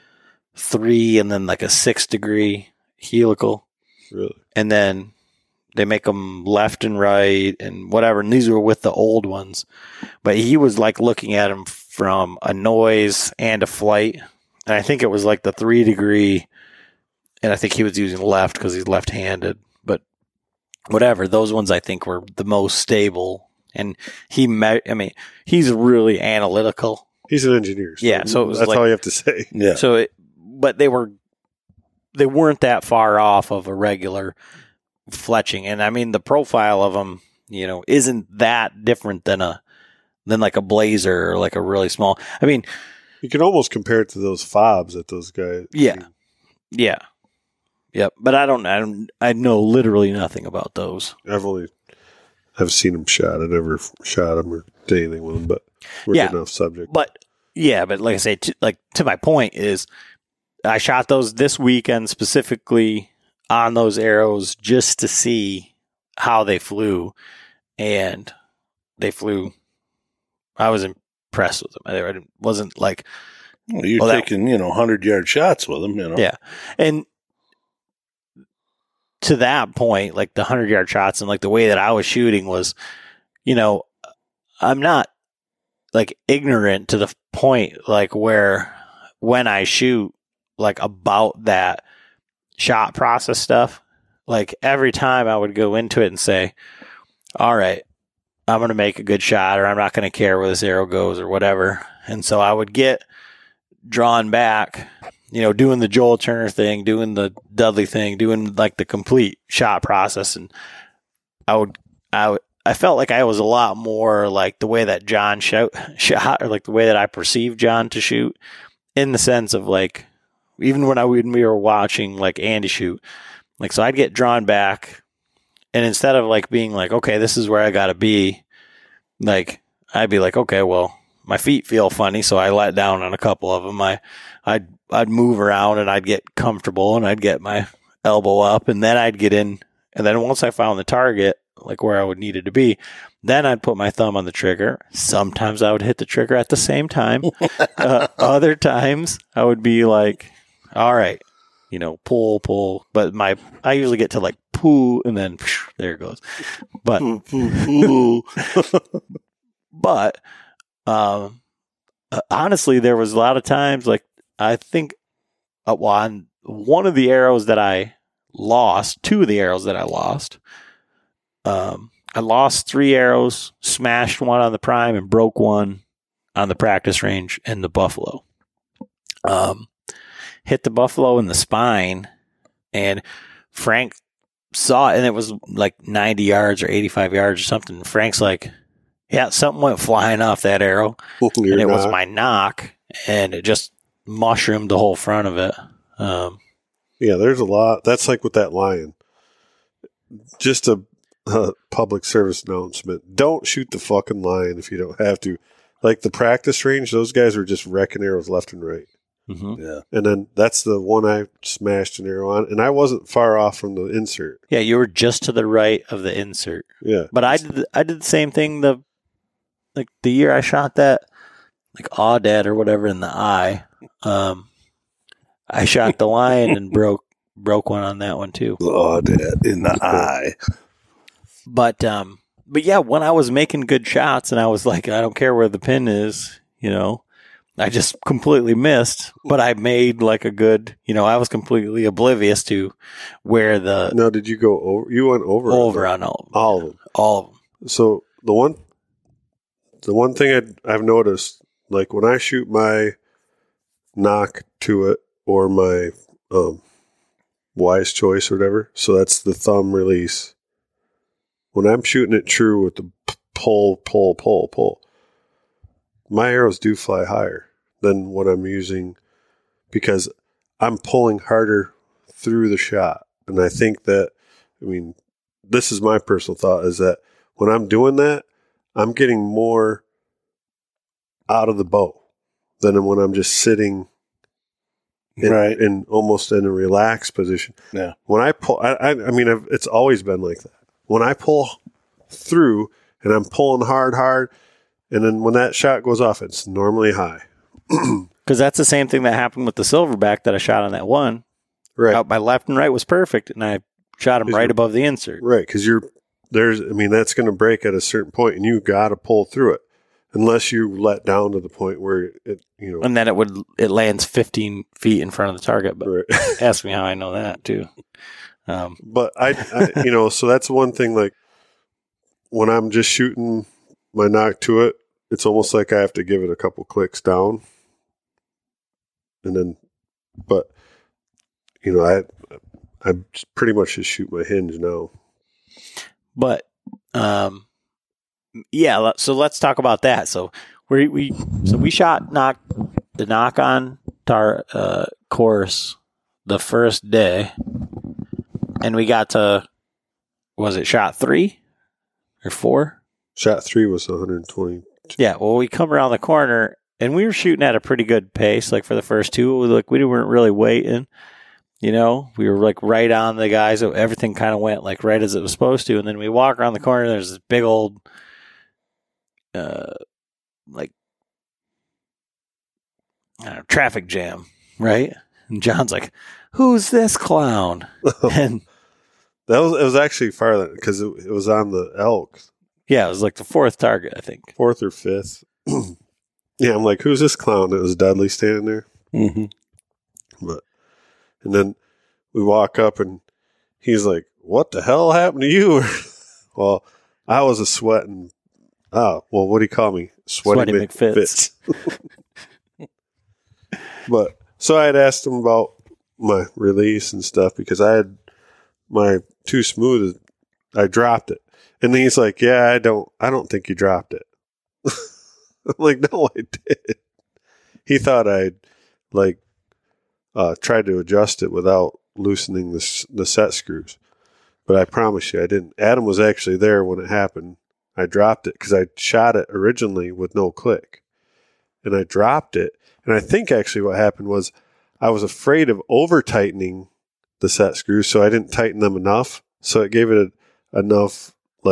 [SPEAKER 3] 3, and then like a 6 degree helical.
[SPEAKER 4] Really?
[SPEAKER 3] And then they make them left and right and whatever. And these were with the old ones. But he was like looking at them from a noise and a flight. And I think it was like the 3 degree. And I think he was using left because he's left-handed. But whatever, those ones I think were the most stable. And he's really analytical.
[SPEAKER 4] He's an engineer. So
[SPEAKER 3] yeah, so it was
[SPEAKER 4] that's
[SPEAKER 3] like,
[SPEAKER 4] all you have to say.
[SPEAKER 5] Yeah.
[SPEAKER 3] But they weren't that far off of a regular fletching. And I mean, the profile of them, isn't that different than like a Blazer or like a really small. I mean,
[SPEAKER 4] you can almost compare it to those fobs that those guys.
[SPEAKER 3] Yeah. Yeah. Yep. But I know literally nothing about those.
[SPEAKER 4] I've seen them shot. I never shot them or did anything with them, but we're getting off subject.
[SPEAKER 3] But like I say, to my point is I shot those this weekend specifically on those arrows just to see how they flew, and they flew. I was impressed with them. I wasn't like,
[SPEAKER 5] you're taking 100-yard shots with them,
[SPEAKER 3] Yeah, and to that point, like the 100-yard shots and like the way that I was shooting was, I'm not like ignorant to the point like where when I shoot like about that shot process stuff, like every time I would go into it and say, all right, I'm going to make a good shot, or I'm not going to care where this arrow goes or whatever. And so I would get drawn back, doing the Joel Turner thing, doing the Dudley thing, doing like the complete shot process. And I felt like I was a lot more like the way that John shot, or like the way that I perceived John to shoot, in the sense of like, even when we were watching like Andy shoot, like, so I'd get drawn back, and instead of like being like, okay, this is where I got to be, like, I'd be like, okay, well, my feet feel funny, so I let down on a couple of them. I'd move around and I'd get comfortable and I'd get my elbow up, and then I'd get in. And then once I found the target, like where I would need it to be, then I'd put my thumb on the trigger. Sometimes I would hit the trigger at the same time. Other times I would be like, all right, pull. But I usually get to like poo, and then there it goes. But, honestly, there was a lot of times, like, I think on one of the arrows that I lost, 2 of the arrows that I lost, I lost 3 arrows, smashed one on the prime and broke one on the practice range in the buffalo. Hit the buffalo in the spine, and Frank saw it, and it was like 90 yards or 85 yards or something. Frank's like, yeah, something went flying off that arrow, and it was my knock, and it just mushroomed the whole front of it.
[SPEAKER 4] Yeah, there's a lot. That's like with that lion. Just a public service announcement. Don't shoot the fucking lion if you don't have to. Like the practice range, those guys were just wrecking arrows left and right.
[SPEAKER 3] Mm-hmm.
[SPEAKER 5] Yeah.
[SPEAKER 4] And then that's the one I smashed an arrow on, and I wasn't far off from the insert.
[SPEAKER 3] Yeah, you were just to the right of the insert.
[SPEAKER 4] Yeah.
[SPEAKER 3] But I did the same thing the year I shot that, like Audette or whatever, in the eye. I shot the lion and broke one on that one too.
[SPEAKER 5] Audette in the eye.
[SPEAKER 3] But yeah, when I was making good shots and I was like, I don't care where the pin is, I just completely missed, but I made like a good, I was completely oblivious to where the...
[SPEAKER 4] Now, did you go over? You went over
[SPEAKER 3] on all of them.
[SPEAKER 4] All of them.
[SPEAKER 3] All of them.
[SPEAKER 4] So the one thing I've noticed, like when I shoot my knock to it or my wise choice or whatever, so that's the thumb release. When I'm shooting it true with the pull, my arrows do fly higher than what I'm using because I'm pulling harder through the shot. And I think that, this is my personal thought, is that when I'm doing that, I'm getting more out of the bow than when I'm just sitting in almost in a relaxed position.
[SPEAKER 5] Yeah.
[SPEAKER 4] When I pull, it's always been like that. When I pull through and I'm pulling hard, and then when that shot goes off, it's normally high.
[SPEAKER 3] Because that's the same thing that happened with the silverback that I shot on that one.
[SPEAKER 4] Right.
[SPEAKER 3] My left and right was perfect, and I shot him right above the insert.
[SPEAKER 4] Right, because that's going to break at a certain point, and you got to pull through it, unless you let down to the point where
[SPEAKER 3] and then it lands 15 feet in front of the target. But
[SPEAKER 4] right.
[SPEAKER 3] Ask me how I know that too.
[SPEAKER 4] But I so that's one thing. Like when I'm just shooting my nock to it, it's almost like I have to give it a couple clicks down, and then, but I pretty much just shoot my hinge now.
[SPEAKER 3] But yeah. So let's talk about that. So we shot the nock on course the first day, and we got to, was it shot 3 or 4?
[SPEAKER 4] Shot 3 was 120.
[SPEAKER 3] Yeah. Well, we come around the corner, and we were shooting at a pretty good pace. Like for the first 2, we weren't really waiting. We were like right on the guys. Everything kind of went like right as it was supposed to. And then we walk around the corner, and there's this big old, traffic jam, right? And John's like, "Who's this clown?" And
[SPEAKER 4] it was actually farther because it was on the elk.
[SPEAKER 3] Yeah, it was like the 4th target, I think.
[SPEAKER 4] 4th or 5th. Yeah, I'm like, who's this clown? It was Dudley standing there.
[SPEAKER 3] Mm-hmm.
[SPEAKER 4] And then we walk up, and he's like, "What the hell happened to you?" Well, I was a sweating. What do you call me? Sweaty McFitz. But so I had asked him about my release and stuff because I had my Too Smooth. I dropped it, and then he's like, "Yeah, I don't think you dropped it." I'm like, "No, I did." He thought I'd tried to adjust it without loosening the set screws, but I promise you, I didn't. Adam was actually there when it happened. I dropped it because I shot it originally with no click, and I dropped it. And I think actually what happened was I was afraid of over tightening the set screws, so I didn't tighten them enough. So it gave it enough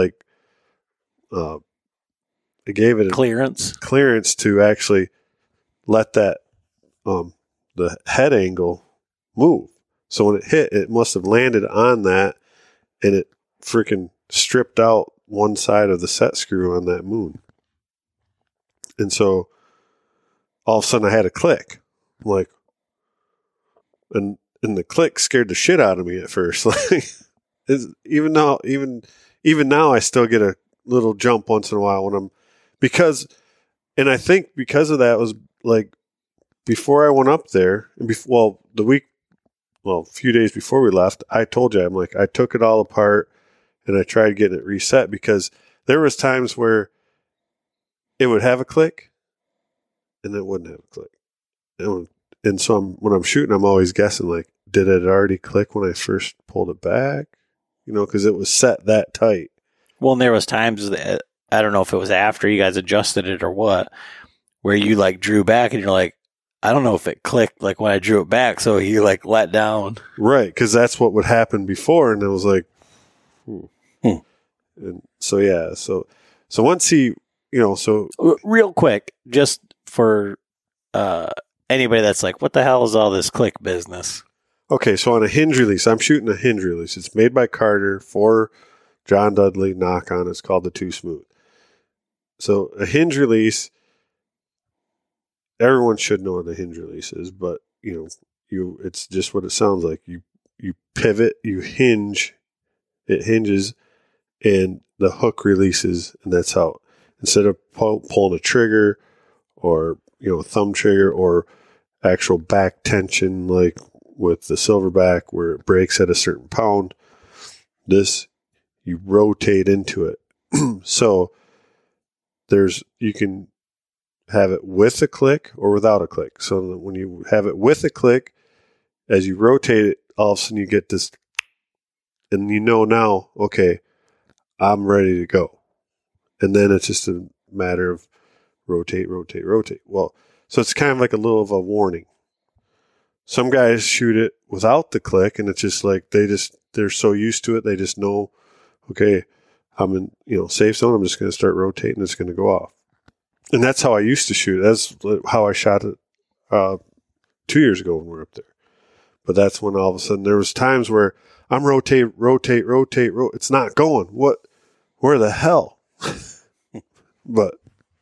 [SPEAKER 4] it gave it clearance to actually let that the head angle move. So when it hit, it must have landed on that, and it freaking stripped out one side of the set screw on that moon. And so all of a sudden I had a click. I'm like, and the click scared the shit out of me at first. Even now I still get a little jump once in a while and I think because of that was like before I went up there, and a few days before we left, I told you, I'm like, I took it all apart and I tried getting it reset because there was times where it would have a click and it wouldn't have a click. And so when I'm shooting, I'm always guessing, like, did it already click when I first pulled it back? Because it was set that tight.
[SPEAKER 3] Well, and there was times that, I don't know if it was after you guys adjusted it or what, where you drew back and you're like, I don't know if it clicked when I drew it back, so he let down.
[SPEAKER 4] Right, because that's what would happen before, and it was like, And so yeah, so once he, so
[SPEAKER 3] real quick, just for anybody that's like, what the hell is all this click business?
[SPEAKER 4] Okay, so on a hinge release, I'm shooting a hinge release. It's made by Carter for John Dudley Nock On. It's called the Too Smooth. So a hinge release, everyone should know what a hinge release is, but it's just what it sounds like. You pivot, you hinge, it hinges, and the hook releases, and that's how. Instead of pulling a trigger or thumb trigger or actual back tension like with the Silverback where it breaks at a certain pound, this you rotate into it. So you can have it with a click or without a click. So when you have it with a click, as you rotate it, all of a sudden you get this, and now, okay, I'm ready to go. And then it's just a matter of rotate, rotate, rotate. Well, so it's kind of like a little of a warning. Some guys shoot it without the click, and it's just like they're so used to it, they just know, okay, I'm in safe zone. I'm just going to start rotating. It's going to go off. And that's how I used to shoot. That's how I shot it 2 years ago when we were up there. But that's when all of a sudden there was times where I'm rotate. It's not going. What? Where the hell? But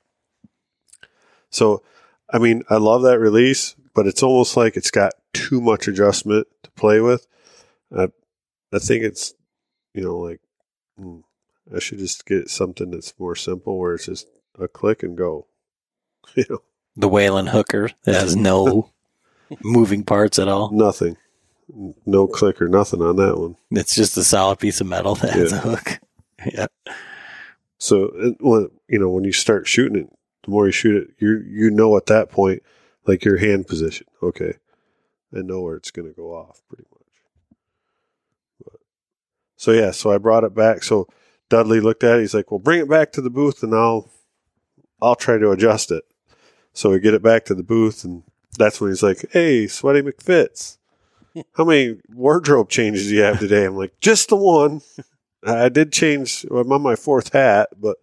[SPEAKER 4] so, I mean, I love that release, but it's almost like it's got too much adjustment to play with. I think it's, like I should just get something that's more simple where it's just a click and go.
[SPEAKER 3] The Whalen hooker that has no moving parts at all.
[SPEAKER 4] Nothing. No click or nothing on that one.
[SPEAKER 3] It's just a solid piece of metal that has a hook. Yeah.
[SPEAKER 4] So, when you start shooting it, the more you shoot it, you know at that point, like your hand position. Okay, I know where it's going to go off pretty much. So I brought it back. So Dudley looked at it. He's like, "Well, bring it back to the booth, and I'll try to adjust it." So we get it back to the booth, and that's when he's like, "Hey, Sweaty McFits, how many wardrobe changes do you have today?" I'm like, "Just the one." I did change. I'm on my fourth hat, but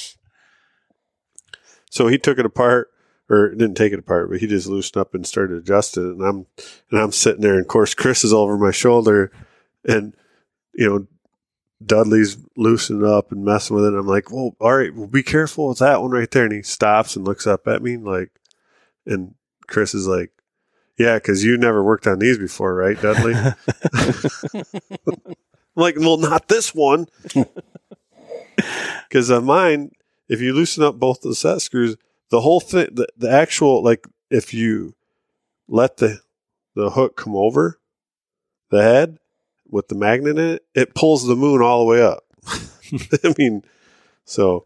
[SPEAKER 4] so he took it apart, or didn't take it apart, but he just loosened up and started adjusting it. And I'm sitting there, and of course Chris is over my shoulder, and Dudley's loosening up and messing with it. And I'm like, "Well, all right, well, be careful with that one right there." And he stops and looks up at me and Chris is like, "Yeah, because you never worked on these before, right, Dudley?" I'm like, "Well, not this one." Because on mine, if you loosen up both the set screws, the whole thing, the actual, like, if you let the hook come over the head with the magnet in it, it pulls the moon all the way up. I mean, so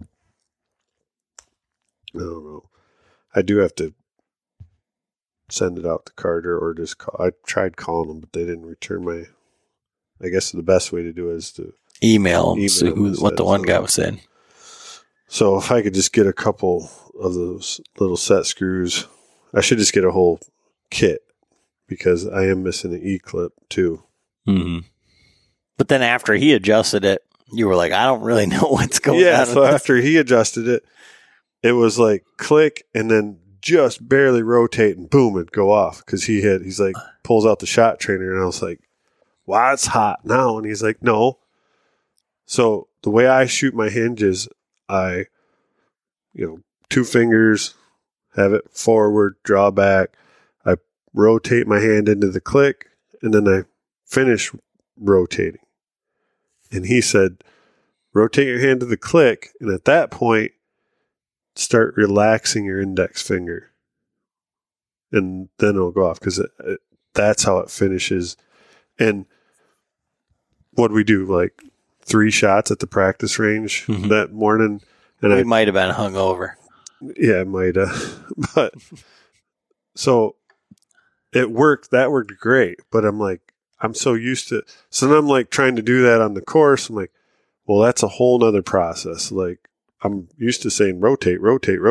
[SPEAKER 4] I don't know. I do have to send it out to Carter or just call. I tried calling them, but they didn't return my. I guess the best way to do it is to
[SPEAKER 3] email them, see what the one guy was saying.
[SPEAKER 4] So if I could just get a couple of those little set screws, I should just get a whole kit because I am missing an E-clip too.
[SPEAKER 3] Mm-hmm. But then after he adjusted it, you were like, "I don't really know what's going on."
[SPEAKER 4] Yeah, so after he adjusted it, it was like click and then just barely rotate and boom, it'd go off because he's like, pulls out the shot trainer, and I was like, "Wow, it's hot now." And he's like, "No." So the way I shoot my hinges, I, 2 fingers, have it forward, draw back. I rotate my hand into the click, and then I finish rotating. And he said, rotate your hand to the click, and at that point, start relaxing your index finger. And then it'll go off because that's how it finishes. And what we do, like 3 shots at the practice range that morning. And
[SPEAKER 3] we might have been hungover.
[SPEAKER 4] Yeah, it might have. But so it worked. That worked great. But I'm like, I'm so used to it. So then I'm like trying to do that on the course. I'm like, well, that's a whole nother process. Like, I'm used to saying rotate.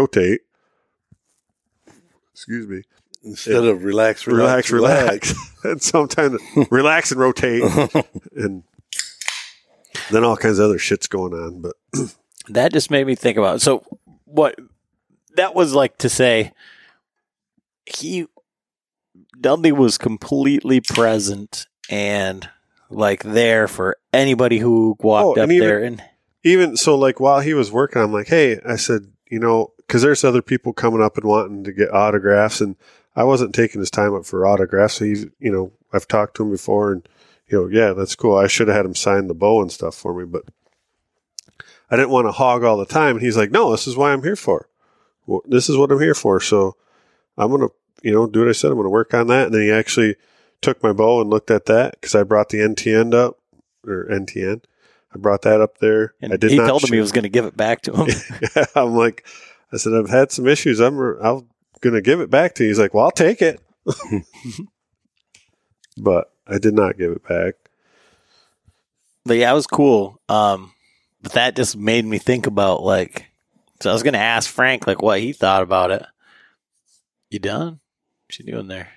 [SPEAKER 4] Excuse me.
[SPEAKER 5] Instead of relax.
[SPEAKER 4] And sometimes relax and rotate. And then all kinds of other shit's going on. But
[SPEAKER 3] that just made me think about, so what that was like to say, Dudley was completely present and like there for anybody who walked up there. And
[SPEAKER 4] even so, like while he was working, I'm like, "Hey," I said, because there's other people coming up and wanting to get autographs, and I wasn't taking his time up for autographs. So he's, I've talked to him before, and yeah, that's cool. I should have had him sign the bow and stuff for me, but I didn't want to hog all the time. And he's like, "No, this is why I'm here for. Well, this is what I'm here for. So I'm going to, do what I said. I'm going to work on that." And then he actually took my bow and looked at that because I brought the NTN. I brought that up there.
[SPEAKER 3] And he told him he was going to give it back to him.
[SPEAKER 4] Yeah, I'm like, I said, "I've had some issues. I'm going to give it back to you." He's like, "Well, I'll take it." But I did not give it back.
[SPEAKER 3] But yeah, it was cool. But that just made me think about so I was going to ask Frank what he thought about it. You done? What you doing there?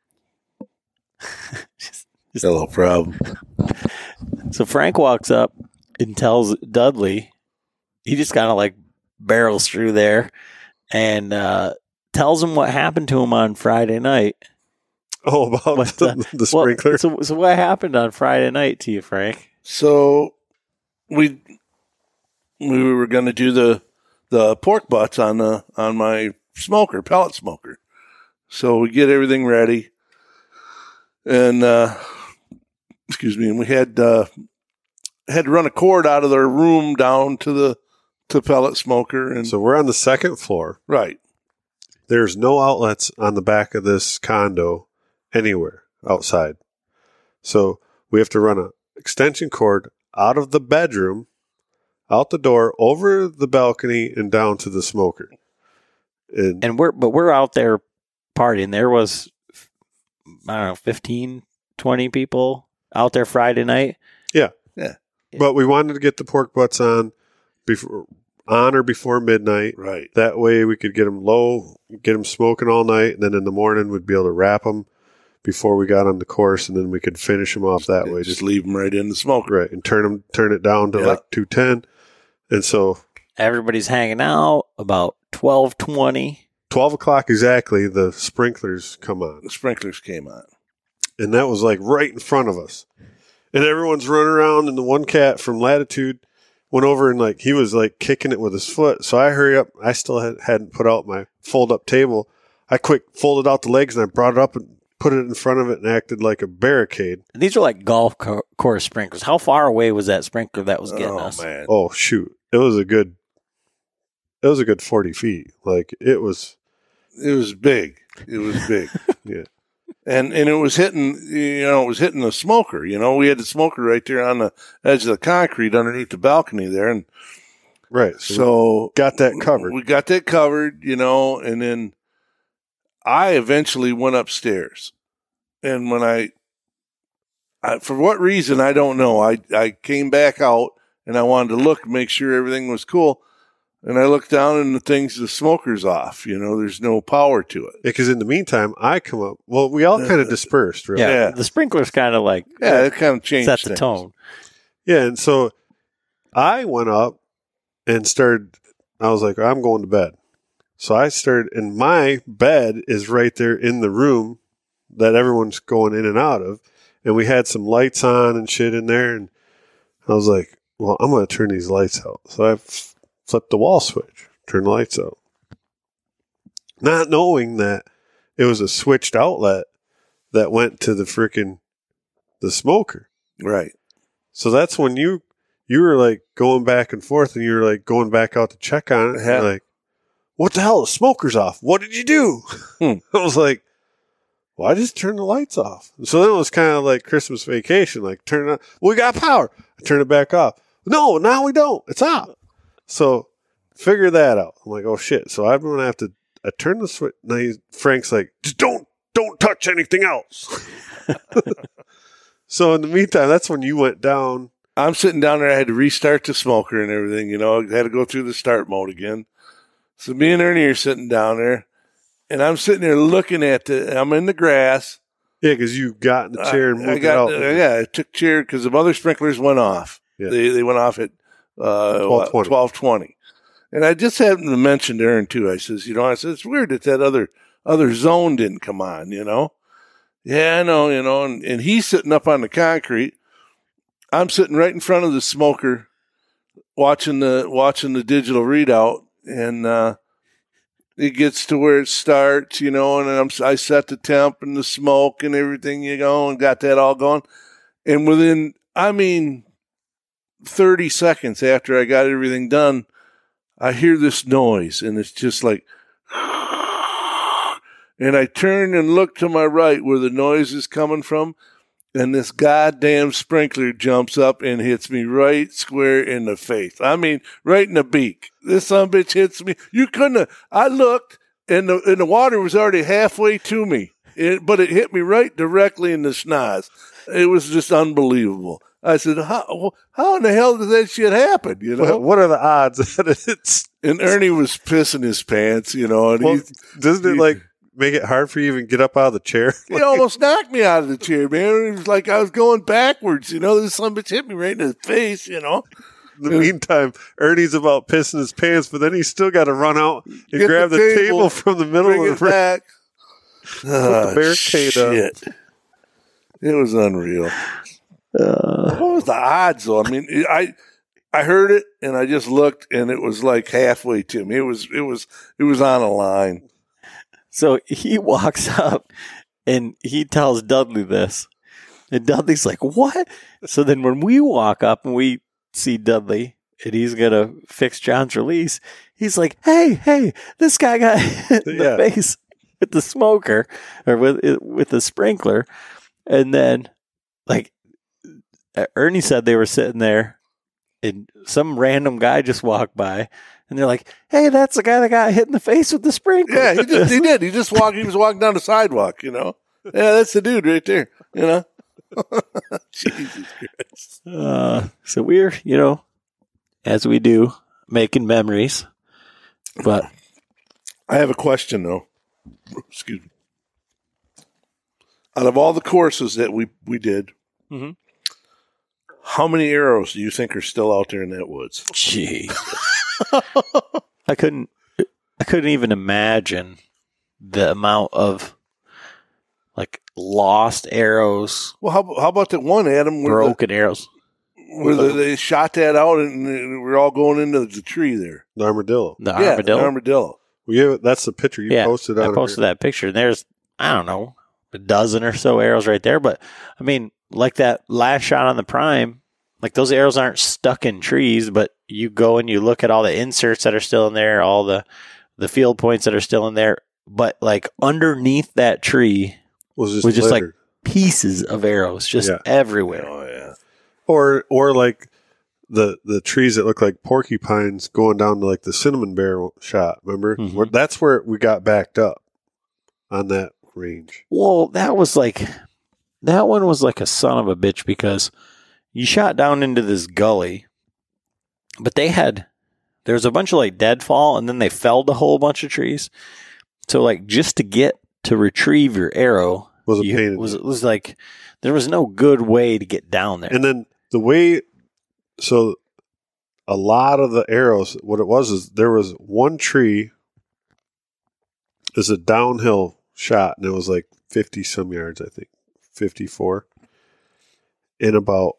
[SPEAKER 5] just a little problem.
[SPEAKER 3] So Frank walks up and tells Dudley, he just kind of barrels through there and tells him what happened to him on Friday night.
[SPEAKER 4] Oh, about the sprinkler.
[SPEAKER 3] Well, so what happened on Friday night to you, Frank?
[SPEAKER 5] So we were going to do the pork butts on my smoker, pellet smoker. So we get everything ready, and and we had to run a cord out of their room down to the pellet smoker, and
[SPEAKER 4] So we're on the second floor.
[SPEAKER 5] right.
[SPEAKER 4] There's no outlets on the back of this condo anywhere outside. So we have to run an extension cord out of the bedroom, out the door, over the balcony, and down to the smoker.
[SPEAKER 3] And we're out there partying. There was, I don't know, 15, 20 people out there Friday night.
[SPEAKER 4] Yeah.
[SPEAKER 5] Yeah.
[SPEAKER 4] But we wanted to get the pork butts on or before midnight.
[SPEAKER 5] Right.
[SPEAKER 4] That way we could get them low, get them smoking all night, and then in the morning we'd be able to wrap them before we got on the course, and then we could finish them off that way.
[SPEAKER 5] Just leave them right in the smoker.
[SPEAKER 4] Right, and turn it down to like 210. And so
[SPEAKER 3] Everybody's hanging out about 12:20.
[SPEAKER 4] 12 o'clock exactly, the sprinklers come on.
[SPEAKER 5] The sprinklers came on.
[SPEAKER 4] And that was like right in front of us. And everyone's running around, and the one cat from Latitude went over and like he was like kicking it with his foot. So I hurry up. I still hadn't put out my fold up table. I quick folded out the legs and I brought it up and put it in front of it and acted like a barricade.
[SPEAKER 3] And these are like golf course sprinklers. How far away was that sprinkler that was getting us?
[SPEAKER 5] Man.
[SPEAKER 4] Oh shoot. It was a good 40 feet. Like it was
[SPEAKER 5] big. It was big.
[SPEAKER 4] yeah.
[SPEAKER 5] And it was hitting, the smoker. We had the smoker right there on the edge of the concrete underneath the balcony there. And
[SPEAKER 4] Right.
[SPEAKER 5] so
[SPEAKER 4] got that covered.
[SPEAKER 5] We got that covered, and then I eventually went upstairs. And when I for what reason, I don't know, I came back out and I wanted to look and make sure everything was cool. And I looked down and the smoker's off. There's no power to it.
[SPEAKER 4] Because in the meantime, I come up. Well, we all kind of dispersed, really.
[SPEAKER 5] Yeah.
[SPEAKER 3] The sprinkler's kind of like
[SPEAKER 5] It kind of changed
[SPEAKER 3] set the
[SPEAKER 5] things.
[SPEAKER 3] tone.
[SPEAKER 4] Yeah, and so I went up and started. I was like, I'm going to bed. So I started, and my bed is right there in the room that everyone's going in and out of. And we had some lights on and shit in there. And I was like, well, I'm going to turn these lights out. So I flipped the wall switch, turned the lights out. Not knowing that it was a switched outlet that went to the smoker.
[SPEAKER 5] Right.
[SPEAKER 4] So that's when you were like going back and forth, and you were like going back out to check on it.
[SPEAKER 5] Yeah.
[SPEAKER 4] You're like, what the hell? The smoker's off. What did you do? I was like, well, I just turned the lights off. So then it was kind of like Christmas Vacation, like turn it on. We got power. I turn it back off. No, now we don't. It's off. So figure that out. I'm like, oh shit. So I'm going to have to, I turn the switch. Now Frank's like, just don't touch anything else. So in the meantime, that's when you went down.
[SPEAKER 5] I'm sitting down there. I had to restart the smoker and everything, I had to go through the start mode again. So me and Ernie are sitting down there, and I'm sitting there looking at I'm in the grass.
[SPEAKER 4] Yeah, because you got in the chair and moved it out.
[SPEAKER 5] I took chair because the other sprinklers went off.
[SPEAKER 4] Yeah.
[SPEAKER 5] They went off at
[SPEAKER 4] 12:20.
[SPEAKER 5] And I just happened to mention to Aaron too. I said, it's weird that other zone didn't come on, Yeah, I know, and he's sitting up on the concrete. I'm sitting right in front of the smoker, watching the digital readout, and it gets to where it starts, and I set the temp and the smoke and everything, and got that all going. And within, 30 seconds after I got everything done, I hear this noise, and it's just like, and I turn and look to my right where the noise is coming from, and this goddamn sprinkler jumps up and hits me right square in the face. Right in the beak. This sumbitch hits me. I looked, and the water was already halfway to me, but it hit me right directly in the schnoz. It was just unbelievable. I said, how in the hell did that shit happen?
[SPEAKER 4] What are the odds that it's...
[SPEAKER 5] And Ernie was pissing his pants, and
[SPEAKER 4] doesn't it like make it hard for you to even get up out of the chair?
[SPEAKER 5] He almost knocked me out of the chair, man. It was like I was going backwards, This son of a bitch hit me right in the face,
[SPEAKER 4] In the meantime, Ernie's about pissing his pants, but then he's still got to run out and grab the table from the middle
[SPEAKER 5] bring
[SPEAKER 4] of
[SPEAKER 5] it
[SPEAKER 4] the
[SPEAKER 5] back. Oh,
[SPEAKER 4] barricade up.
[SPEAKER 5] shit. It was unreal. What was the odds, though? I mean, I heard it and I just looked, and it was like halfway to me. It was on a line.
[SPEAKER 3] So he walks up and he tells Dudley this. And Dudley's like, what? So then when we walk up and we see Dudley and he's going to fix John's release, he's like, hey, this guy got hit in the face with the smoker or with the sprinkler. And then, like, Ernie said they were sitting there and some random guy just walked by. And they're like, hey, that's the guy that got hit in the face with the sprinkler.
[SPEAKER 5] Yeah, he did. He was walking down the sidewalk, you know. Yeah, that's the dude right there, you know. Jesus Christ.
[SPEAKER 3] So we're, as we do, making memories. But
[SPEAKER 5] I have a question, though. Excuse me. Out of all the courses that we did,
[SPEAKER 3] mm-hmm.
[SPEAKER 5] How many arrows do you think are still out there in that woods?
[SPEAKER 3] Gee. I couldn't even imagine the amount of like lost arrows.
[SPEAKER 5] Well, how about that one, Adam?
[SPEAKER 3] Broken arrows.
[SPEAKER 5] Where they shot that out and we're all going into the tree there.
[SPEAKER 4] The armadillo.
[SPEAKER 3] The armadillo.
[SPEAKER 4] Well, that's the picture you posted.
[SPEAKER 3] I posted that picture, and there's, I don't know, a dozen or so arrows right there. But I mean, like that last shot on the prime, like those arrows aren't stuck in trees, but you go and you look at all the inserts that are still in there, all the field points that are still in there. But like underneath that tree was just like pieces of arrows just everywhere.
[SPEAKER 5] Oh yeah.
[SPEAKER 4] Or like the trees that look like porcupines going down to like the cinnamon bear shot. Remember?
[SPEAKER 3] Mm-hmm.
[SPEAKER 4] That's where we got backed up on that range.
[SPEAKER 3] Well, that one was like a son of a bitch because you shot down into this gully, but there was a bunch of like deadfall, and then they felled a whole bunch of trees. So like just to get to retrieve your arrow was like there was no good way to get down there.
[SPEAKER 4] And then so a lot of the arrows, what it was is there was one tree is a downhill shot, and it was like 50 some yards, I think 54. And about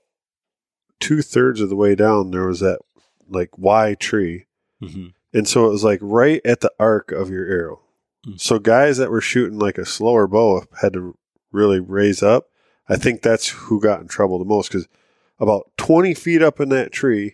[SPEAKER 4] 2/3 of the way down, there was that like Y tree.
[SPEAKER 3] Mm-hmm.
[SPEAKER 4] And so it was like right at the arc of your arrow. Mm-hmm. So guys that were shooting like a slower bow had to really raise up. I think that's who got in trouble the most, because about 20 feet up in that tree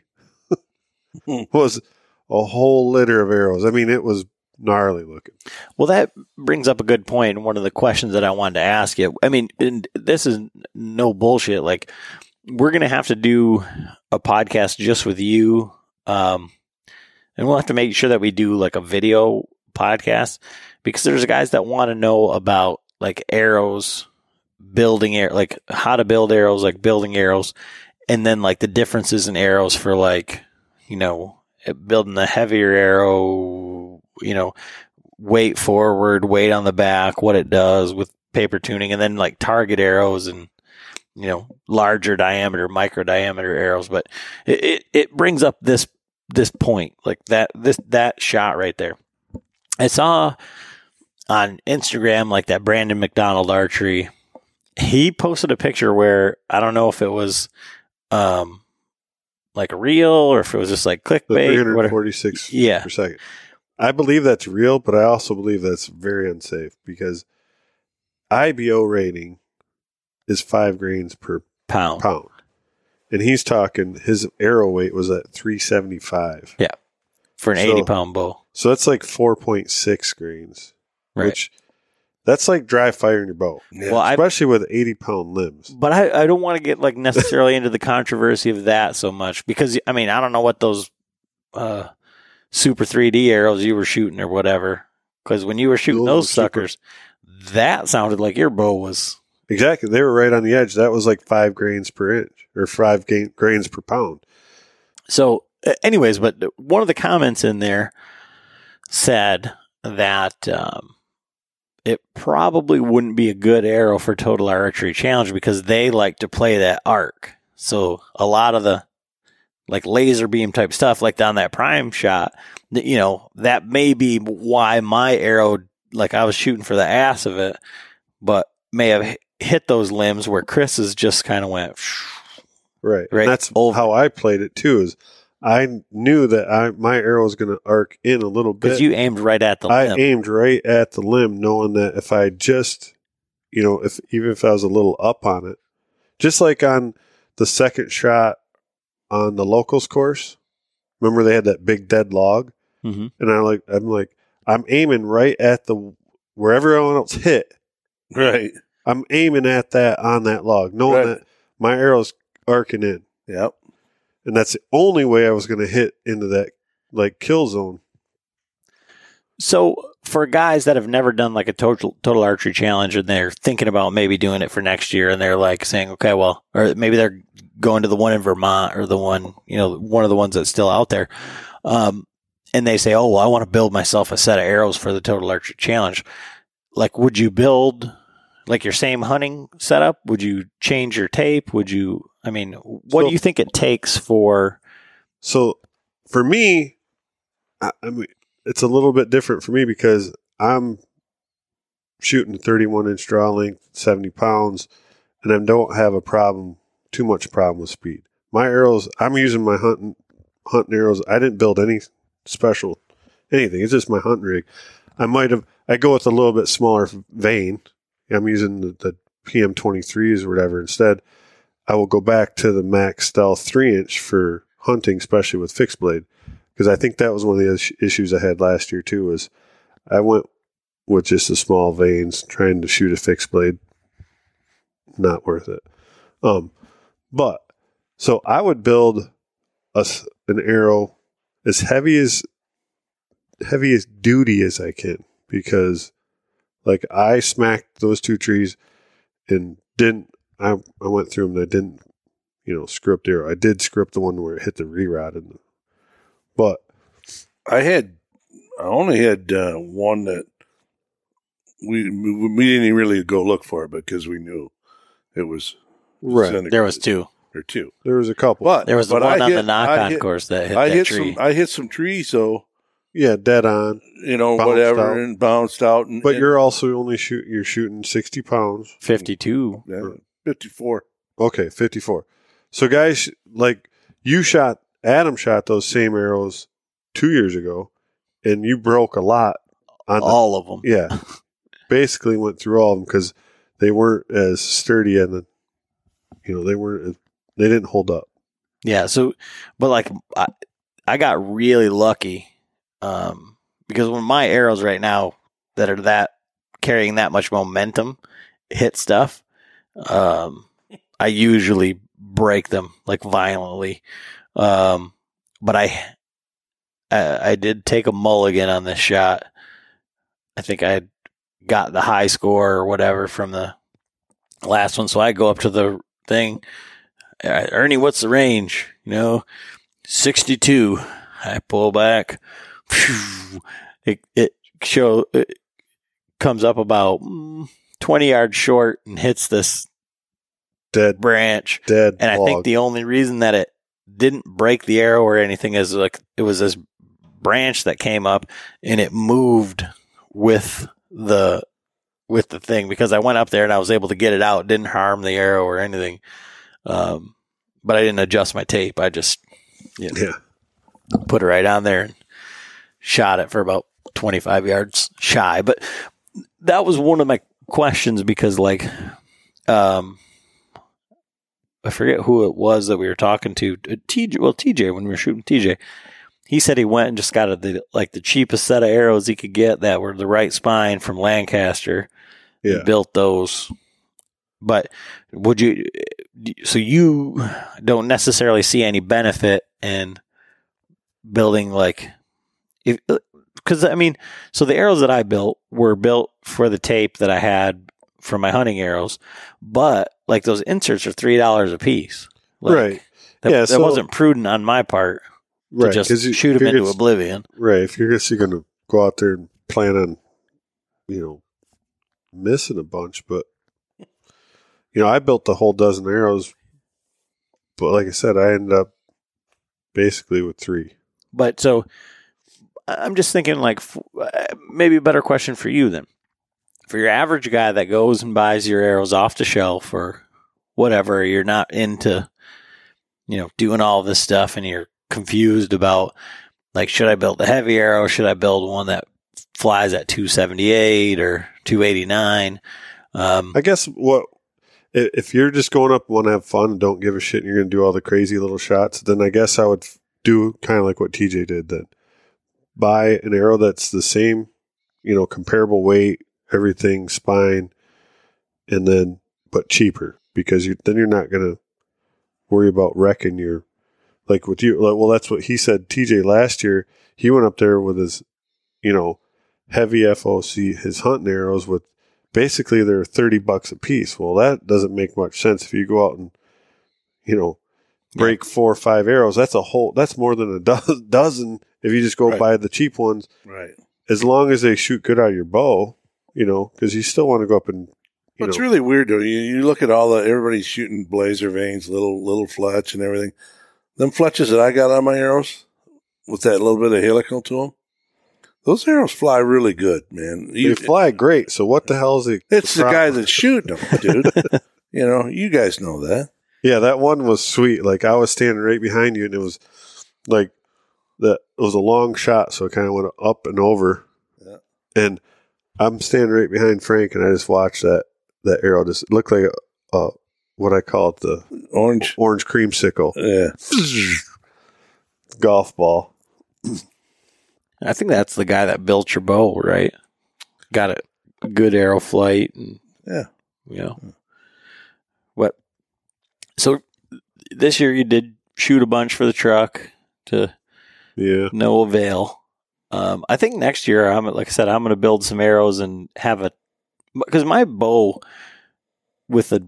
[SPEAKER 4] was a whole litter of arrows. I mean, it was gnarly looking.
[SPEAKER 3] Well, that brings up a good point. One of the questions that I wanted to ask you, I mean, and this is no bullshit. Like, we're going to have to do a podcast just with you. And we'll have to make sure that we do like a video podcast, because there's guys that want to know about like arrows, like how to build arrows, like building arrows, and then like the differences in arrows for like, building the heavier arrow, weight forward, weight on the back, what it does with paper tuning, and then like target arrows and, larger diameter, micro diameter arrows. But it brings up this point, like that shot right there. I saw on Instagram, like that Brandon McDonald Archery, he posted a picture where I don't know if it was like real or if it was just like clickbait.
[SPEAKER 4] 346 per second. I believe that's real, but I also believe that's very unsafe, because IBO rating is 5 grains per pound. And he's talking his arrow weight was at 375.
[SPEAKER 3] Yeah. For an 80-pound bow.
[SPEAKER 4] So that's like 4.6 grains.
[SPEAKER 3] Right.
[SPEAKER 4] Which that's like dry firing your bow.
[SPEAKER 5] Yeah.
[SPEAKER 3] Well,
[SPEAKER 4] especially with 80-pound limbs.
[SPEAKER 3] But I don't want to get like necessarily into the controversy of that so much, because I mean, I don't know what those Super 3D arrows you were shooting or whatever, because when you were shooting those suckers, that sounded like your bow was...
[SPEAKER 4] Exactly. They were right on the edge. That was like 5 grains per inch or 5 grains per pound.
[SPEAKER 3] So anyways, but one of the comments in there said that it probably wouldn't be a good arrow for Total Archery Challenge because they like to play that arc. So a lot of the like laser beam type stuff, like on that prime shot, that may be why my arrow like I was shooting for the ass of it, but may have hit those limbs where Chris's just kind of went
[SPEAKER 4] Right.
[SPEAKER 3] Right
[SPEAKER 4] And that's
[SPEAKER 3] over.
[SPEAKER 4] how I played it too. Is I knew that my arrow was going to arc in a little bit.
[SPEAKER 3] because you aimed right at the
[SPEAKER 4] I
[SPEAKER 3] limb.
[SPEAKER 4] aimed right at the limb, knowing that if I just, even if I was a little up on it, just like on the second shot on the locals course, remember they had that big dead log,
[SPEAKER 3] Mhm.
[SPEAKER 4] and I'm aiming right at wherever everyone else hit.
[SPEAKER 5] Right.
[SPEAKER 4] I'm aiming at that on that log, knowing
[SPEAKER 5] Right.
[SPEAKER 4] that my arrow's arcing in,
[SPEAKER 5] Yep.
[SPEAKER 4] and that's the only way I was going to hit into that kill zone.
[SPEAKER 3] So for guys that have never done like a total archery challenge and they're thinking about maybe doing it for next year and they're like saying, okay, well, or maybe they're going to the one in Vermont or the one, one of the ones that's still out there. And they say, oh, well, I want to build myself a set of arrows for the total archery challenge. Like, would you build like your same hunting setup? Would you change your tape? What do you think it takes for?
[SPEAKER 4] So for me, I mean, it's a little bit different for me because I'm shooting 31-inch draw length, 70 pounds, and I don't have too much problem with speed. My arrows, I'm using my hunting arrows. I didn't build any special anything. It's just my hunting rig. I go with a little bit smaller vane. I'm using the PM23s or whatever instead. I will go back to the Max Stealth 3-inch for hunting, especially with fixed blade, because I think that was one of the issues I had last year too. Was I went with just the small vanes trying to shoot a fixed blade, not worth it. But so I would build an arrow as heavy duty as I can, because like I smacked those two trees and I went through them. I didn't, script the arrow. I did script the one where it hit the re-rod but
[SPEAKER 5] I only had one that we didn't really go look for it because we knew it was
[SPEAKER 4] right.
[SPEAKER 3] There was two.
[SPEAKER 5] or two.
[SPEAKER 4] There was a couple.
[SPEAKER 5] But
[SPEAKER 3] There was the
[SPEAKER 5] but
[SPEAKER 3] one
[SPEAKER 5] I
[SPEAKER 3] on
[SPEAKER 5] hit-
[SPEAKER 3] the knock-on
[SPEAKER 5] hit-
[SPEAKER 3] course that hit
[SPEAKER 5] I
[SPEAKER 3] that
[SPEAKER 5] hit
[SPEAKER 3] tree.
[SPEAKER 5] I hit some trees, so
[SPEAKER 4] Yeah, dead on. Bounced
[SPEAKER 5] whatever,
[SPEAKER 4] out.
[SPEAKER 5] and bounced out. And,
[SPEAKER 4] But
[SPEAKER 5] and,
[SPEAKER 4] you're also you're shooting 60 pounds.
[SPEAKER 3] 52.
[SPEAKER 5] 54.
[SPEAKER 4] Okay, 54. So guys, like Adam shot those same arrows 2 years ago, and you broke a lot on
[SPEAKER 3] All of them.
[SPEAKER 4] yeah. Basically went through all of them because they weren't as sturdy and they didn't hold up.
[SPEAKER 3] Yeah. So, but like I got really lucky because when my arrows right now that are carrying that much momentum hit stuff, I usually break them like violently. But I did take a mulligan on this shot. I think I got the high score or whatever from the last one. So I go up to the thing. Ernie, what's the range? 62. I pull back. It comes up about 20 yards short and hits this
[SPEAKER 4] Dead
[SPEAKER 3] branch.
[SPEAKER 4] dead
[SPEAKER 3] And I
[SPEAKER 4] log.
[SPEAKER 3] think the only reason that it didn't break the arrow or anything is like it was this branch that came up and it moved with the thing, because I went up there and I was able to get it out. It didn't harm the arrow or anything. But I didn't adjust my tape. I just put it right on there and shot it for about 25 yards shy. But that was one of my questions because I forget who it was that we were talking to. TJ, when we were shooting TJ, he said he went and just got the cheapest set of arrows he could get that were the right spine from Lancaster.
[SPEAKER 4] Yeah.
[SPEAKER 3] And built those. But so you don't necessarily see any benefit in building so the arrows that I built were built for the tape that I had for my hunting arrows, but like those inserts are $3 a piece.
[SPEAKER 4] Right.
[SPEAKER 3] That wasn't prudent on my part to
[SPEAKER 4] right.
[SPEAKER 3] just
[SPEAKER 4] 'Cause
[SPEAKER 3] shoot them into oblivion.
[SPEAKER 4] Right. If you're going to go out there and plan on, missing a bunch, but I built the whole dozen arrows, but like I said, I ended up basically with 3.
[SPEAKER 3] But so I'm just thinking like maybe a better question for you then. For your average guy that goes and buys your arrows off the shelf or whatever, you're not into, doing all this stuff and you're confused about like, should I build the heavy arrow? Should I build one that flies at 278 or 289?
[SPEAKER 4] I guess if you're just going up and want to have fun and don't give a shit and you're going to do all the crazy little shots, then I guess I would do kind of like what TJ did, that buy an arrow that's the same, comparable weight, everything, spine, and then, but cheaper, because then you're not going to worry about wrecking your, like with you, well, that's what he said. TJ last year, he went up there with his, heavy FOC, his hunting arrows with, basically they're $30 a piece. Well, that doesn't make much sense. If you go out and, break 4 or 5 arrows, that's more than a dozen if you just go buy the cheap ones.
[SPEAKER 5] Right.
[SPEAKER 4] As long as they shoot good out of your bow, because you still want to go up and,
[SPEAKER 5] It's really weird though. You look at everybody's shooting blazer vanes, little fletch and everything. Them fletches that I got on my arrows with that little bit of helical to them, those arrows fly really good, man.
[SPEAKER 4] They fly great. So what the hell is it?
[SPEAKER 5] It's the guy that's shooting them, dude. You guys know that.
[SPEAKER 4] Yeah, that one was sweet. Like I was standing right behind you, and it was like it was a long shot, so it kind of went up and over. Yeah. And I'm standing right behind Frank, and I just watched that arrow. Just looked like what I call it, the orange creamsicle.
[SPEAKER 5] Yeah,
[SPEAKER 4] golf ball.
[SPEAKER 3] I think that's the guy that built your bow, right? Got a good arrow flight, and What? So this year you did shoot a bunch for the truck to no avail. I think next year like I said, I'm going to build some arrows and have because my bow with a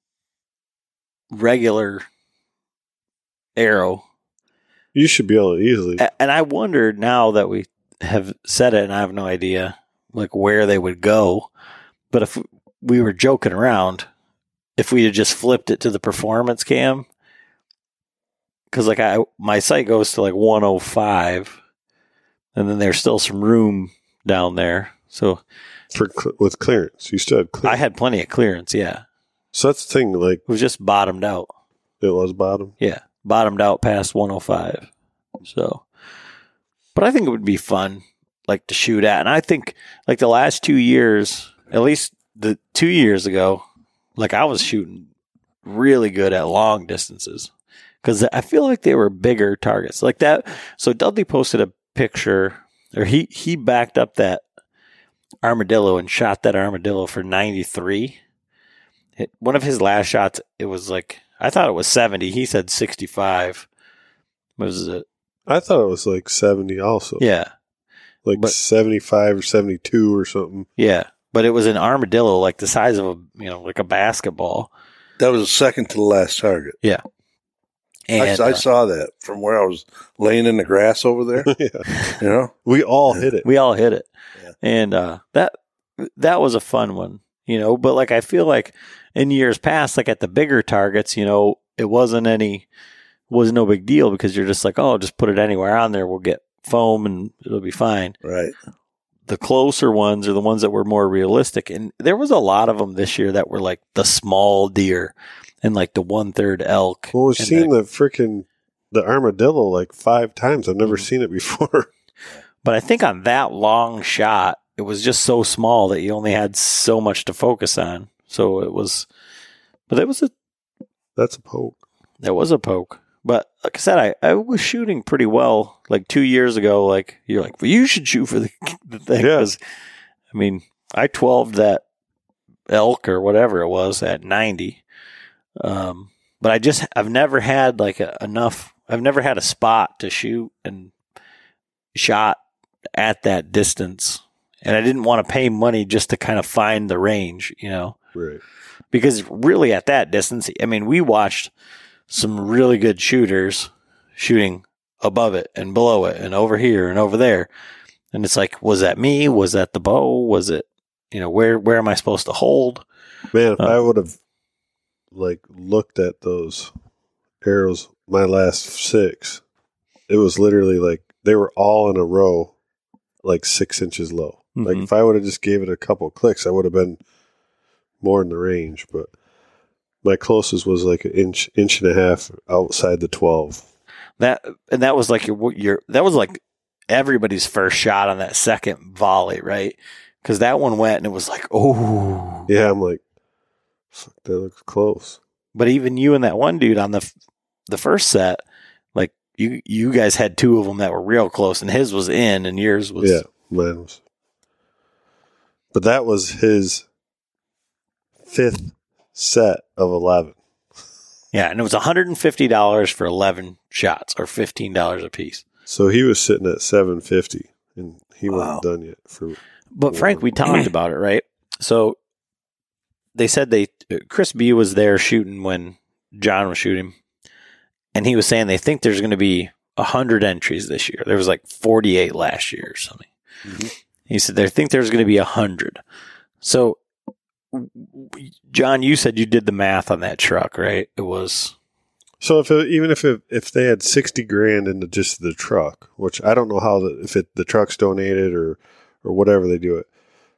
[SPEAKER 3] regular arrow,
[SPEAKER 4] you should be able to easily.
[SPEAKER 3] And I wondered, now that we have said it, and I have no idea like where they would go, but if we were joking around, if we had just flipped it to the performance cam, because like my sight goes to like 105, and then there's still some room down there. So
[SPEAKER 4] with clearance, you still had clearance.
[SPEAKER 3] I had plenty of clearance, yeah.
[SPEAKER 4] So that's the thing, like
[SPEAKER 3] it was just bottomed out.
[SPEAKER 4] It was bottom,
[SPEAKER 3] yeah, bottomed out past 105. So, but I think it would be fun, like to shoot at, and I think like the last 2 years, at least the 2 years ago, like I was shooting really good at long distances because I feel like they were bigger targets like that. So Dudley posted a picture, or he backed up that armadillo and shot that armadillo for 93. One of his last shots, it was like, I thought it was 70. He said 65. Was it?
[SPEAKER 4] I thought it was like 70 also.
[SPEAKER 3] Yeah.
[SPEAKER 4] Like 75 or 72 or something.
[SPEAKER 3] Yeah. But it was an armadillo, like the size of like a basketball.
[SPEAKER 5] That was the second to the last target.
[SPEAKER 3] Yeah. And
[SPEAKER 5] I saw that from where I was laying in the grass over there.
[SPEAKER 4] Yeah. We all hit it.
[SPEAKER 3] We all hit it.
[SPEAKER 5] Yeah.
[SPEAKER 3] And that was a fun one, but like I feel like in years past, like at the bigger targets, it was no big deal because you're just like, oh, just put it anywhere on there. We'll get foam and it'll be fine.
[SPEAKER 5] Right.
[SPEAKER 3] The closer ones are the ones that were more realistic. And there was a lot of them this year that were like the small deer and like the 1/3 elk.
[SPEAKER 4] Well, we've seen the armadillo like 5 times. I've never seen it before.
[SPEAKER 3] But I think on that long shot, it was just so small that you only had so much to focus on. So
[SPEAKER 4] that's a poke.
[SPEAKER 3] There was a poke. But like I said, I was shooting pretty well like 2 years ago. Like you're like, well, you should shoot for the thing.
[SPEAKER 4] Yeah.
[SPEAKER 3] I mean, I 12'd that elk or whatever it was at 90. But I've never had like I've never had a spot to shoot and shot at that distance. And I didn't want to pay money just to kind of find the range,
[SPEAKER 4] Right.
[SPEAKER 3] Because really at that distance, I mean, we watched some really good shooters shooting above it and below it and over here and over there. And it's like, was that me? Was that the bow? Was it, where am I supposed to hold?
[SPEAKER 4] Man, if I would have like looked at those arrows, my last 6, it was literally like they were all in a row like 6 inches low.
[SPEAKER 3] Mhm.
[SPEAKER 4] Like if I would have just gave it a couple clicks, I would have been more in the range. But my closest was like an inch and a half outside the 12.
[SPEAKER 3] That was like that was like everybody's first shot on that second volley, right? Because that one went and it was like, oh.
[SPEAKER 4] Yeah, I'm like, fuck, that looks close.
[SPEAKER 3] But even you and that one dude on the first set, like you guys had two of them that were real close, and his was in, and yours was.
[SPEAKER 4] Yeah, mine was. But that was his 5th set of 11.
[SPEAKER 3] Yeah, and it was $150 for 11 shots, or $15 a piece.
[SPEAKER 4] So he was sitting at $750, and he wasn't done yet.
[SPEAKER 3] But Frank, we talked about it, right? So they said Chris B was there shooting when John was shooting, and he was saying they think there's going to be 100 entries this year. There was like 48 last year or something. Mm-hmm. He said they think there's going to be 100. So, John, you said you did the math on that truck, right? It was.
[SPEAKER 4] So if they had $60,000 into just the truck, which I don't know how the truck's donated or whatever they do it.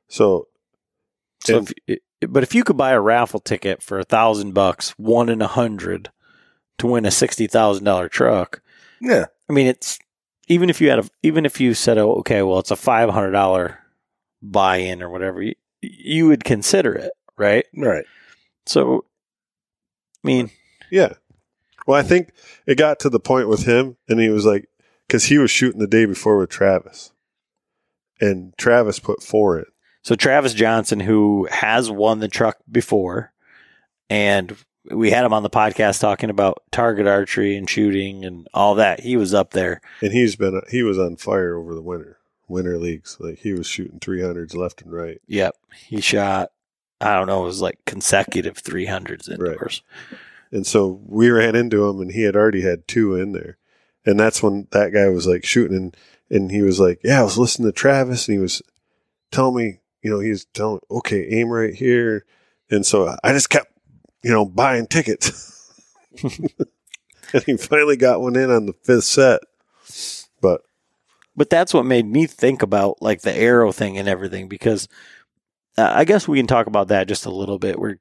[SPEAKER 3] But if you could buy a raffle ticket for $1,000, 1 in 100, to win a $60,000 truck,
[SPEAKER 5] yeah,
[SPEAKER 3] I mean it's even if you said, oh, okay, well it's a $500 buy-in or whatever, you would consider it, right?
[SPEAKER 5] Right.
[SPEAKER 3] So, I mean,
[SPEAKER 4] yeah. Well, I think it got to the point with him, and he was like, because he was shooting the day before with Travis, and Travis put 4 in.
[SPEAKER 3] So Travis Johnson, who has won the truck before, and we had him on the podcast talking about target archery and shooting and all that. He was up there,
[SPEAKER 4] and he was on fire over the winter leagues. Like he was shooting 300s left and right.
[SPEAKER 3] Yep, he shot. I don't know. It was like consecutive 300s indoors.
[SPEAKER 4] Right. And so we ran into him, and he had already had 2 in there, and that's when that guy was like shooting, and he was like, "Yeah, I was listening to Travis, and he was telling me." He was telling, okay, aim right here. And so I just kept, buying tickets. And he finally got one in on the 5th set. But
[SPEAKER 3] that's what made me think about like the arrow thing and everything, because I guess we can talk about that just a little bit. We're,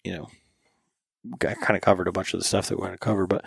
[SPEAKER 3] I kind of covered a bunch of the stuff that we're going to cover, but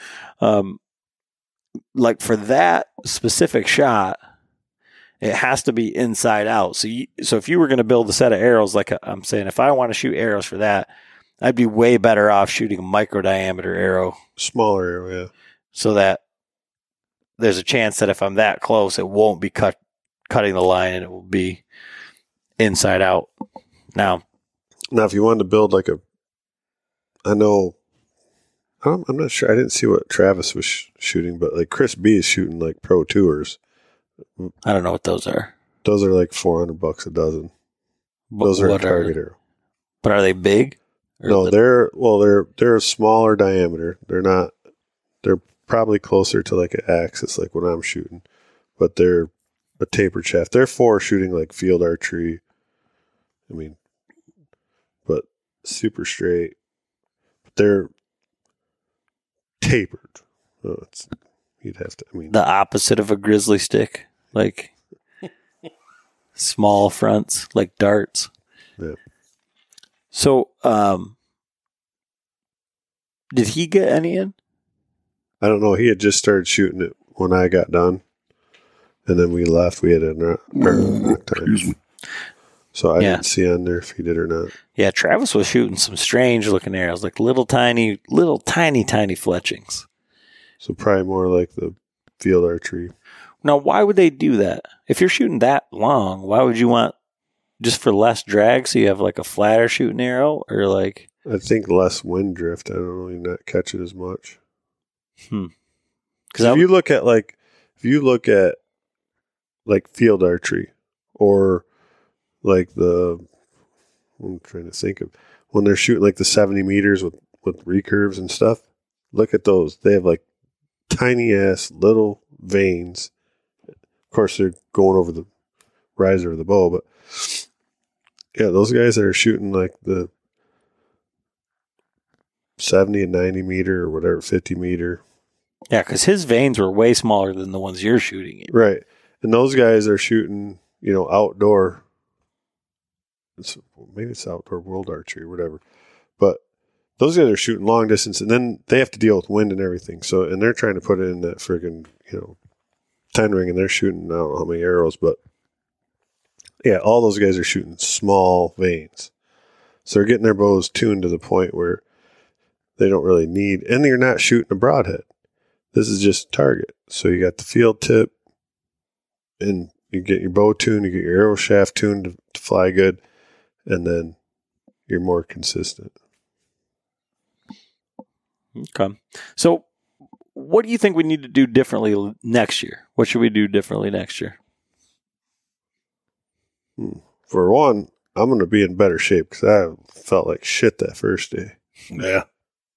[SPEAKER 3] like for that specific shot, it has to be inside out. So if you were going to build a set of arrows, like I'm saying, if I want to shoot arrows for that, I'd be way better off shooting a micro diameter arrow.
[SPEAKER 4] Smaller arrow, yeah.
[SPEAKER 3] So that there's a chance that if I'm that close, it won't be cutting the line, and it will be inside out. Now,
[SPEAKER 4] if you wanted to build like I'm not sure. I didn't see what Travis was shooting, but like Chris B is shooting like Pro Tours.
[SPEAKER 3] I don't know what those are.
[SPEAKER 4] Those are like $400 a dozen. Those are a target arrow.
[SPEAKER 3] But are they big?
[SPEAKER 4] No, they're a smaller diameter. They're probably closer to like an axis, like when I'm shooting, but they're a tapered shaft. They're for shooting like field archery. I mean, but super straight. They're tapered. Oh, you'd have to. I mean,
[SPEAKER 3] the opposite of a grizzly stick, like small fronts, like darts.
[SPEAKER 4] Yeah.
[SPEAKER 3] So, did he get any in?
[SPEAKER 4] I don't know. He had just started shooting it when I got done, and then we left. We had a time, so I didn't see on there if he did or not.
[SPEAKER 3] Yeah, Travis was shooting some strange looking arrows, like little tiny fletchings.
[SPEAKER 4] So probably more like the field archery.
[SPEAKER 3] Now, why would they do that? If you're shooting that long, why would you want just for less drag so you have like a flatter shooting arrow, or like?
[SPEAKER 4] I think less wind drift. I don't know. You're not catching as much. Because if you look at field archery, or like I'm trying to think of when they're shooting like the 70 meters with recurves and stuff. Look at those. They have like tiny ass little veins. Of course, they're going over the riser of the bow, but yeah, those guys that are shooting like the 70 and 90 meter or whatever, 50 meter.
[SPEAKER 3] Yeah, because his veins were way smaller than the ones you're shooting.
[SPEAKER 4] Right. And those guys are shooting, outdoor. Maybe it's Outdoor World Archery or whatever. But those guys are shooting long distance, and then they have to deal with wind and everything. So, and they're trying to put it in that friggin', 10 ring, and they're shooting, I don't know how many arrows, but yeah, all those guys are shooting small vanes. So they're getting their bows tuned to the point where they don't really need, and you're not shooting a broadhead. This is just target. So you got the field tip, and you get your bow tuned, you get your arrow shaft tuned to fly good, and then you're more consistent.
[SPEAKER 3] Okay. So what do you think we need to do differently next year? What should we do differently next year?
[SPEAKER 4] For one, I'm going to be in better shape because I felt like shit that first day.
[SPEAKER 5] Yeah.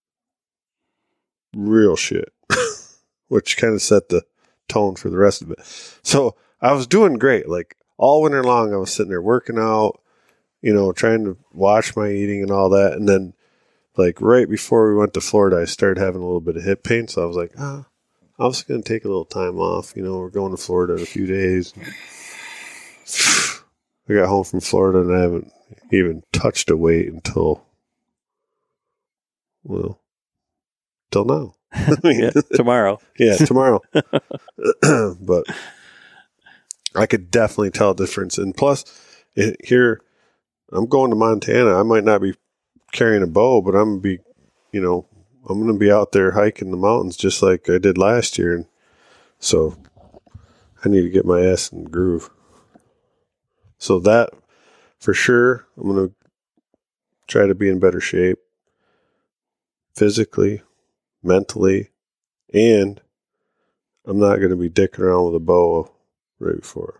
[SPEAKER 4] Real shit. Which kind of set the tone for the rest of it. So I was doing great. Like all winter long, I was sitting there working out, trying to watch my eating and all that. And then like right before we went to Florida, I started having a little bit of hip pain. So I was like, I'm just going to take a little time off. We're going to Florida in a few days. I got home from Florida and I haven't even touched a weight until now.
[SPEAKER 3] Yeah, tomorrow.
[SPEAKER 4] Yeah, tomorrow. But I could definitely tell a difference. And plus, here, I'm going to Montana. I might not be carrying a bow, but I'm going to be out there hiking the mountains just like I did last year. And so I need to get my ass in the groove. So that, for sure, I'm going to try to be in better shape physically, mentally, and I'm not going to be dicking around with a bow right before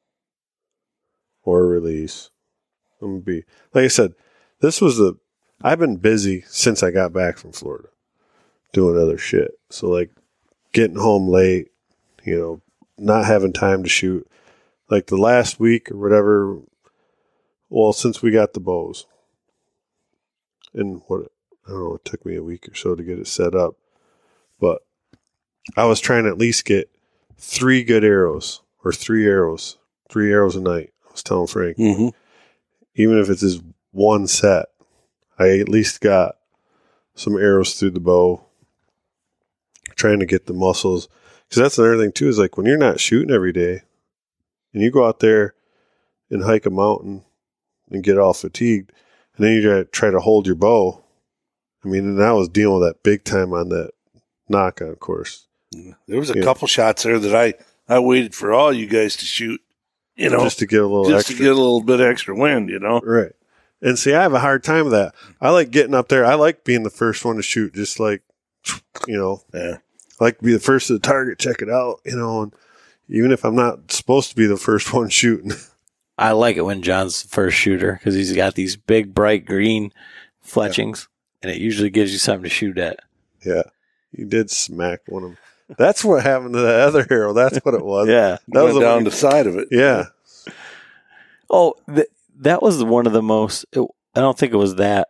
[SPEAKER 4] or release. I'm going to be, like I said, I've been busy since I got back from Florida doing other shit. So like getting home late, not having time to shoot. Like the last week or whatever, since we got the bows, and it took me a week or so to get it set up, but I was trying to at least get 3 good arrows or 3 arrows a night. I was telling Frank, even if it's just one set, I at least got some arrows through the bow, trying to get the muscles. Because that's another thing too, is like when you're not shooting every day and you go out there and hike a mountain and get all fatigued, and then you try to hold your bow. I mean, and I was dealing with that big time on that knock-on course.
[SPEAKER 5] There was a couple shots there that I waited for all you guys to shoot,
[SPEAKER 4] just to get a little extra.
[SPEAKER 5] To get a little bit extra wind,
[SPEAKER 4] Right. And see, I have a hard time with that. I like getting up there. I like being the first one to shoot, just like,
[SPEAKER 5] Yeah.
[SPEAKER 4] I like to be the first to the target, check it out, and even if I'm not supposed to be the first one shooting.
[SPEAKER 3] I like it when John's the first shooter because he's got these big, bright green fletchings, and it usually gives you something to shoot at.
[SPEAKER 4] Yeah. You did smack one of them. That's what happened to that other arrow. That's what it was.
[SPEAKER 3] Yeah.
[SPEAKER 4] That was
[SPEAKER 5] down the side of it.
[SPEAKER 4] Yeah.
[SPEAKER 3] Oh, that was one of the most, I don't think it was that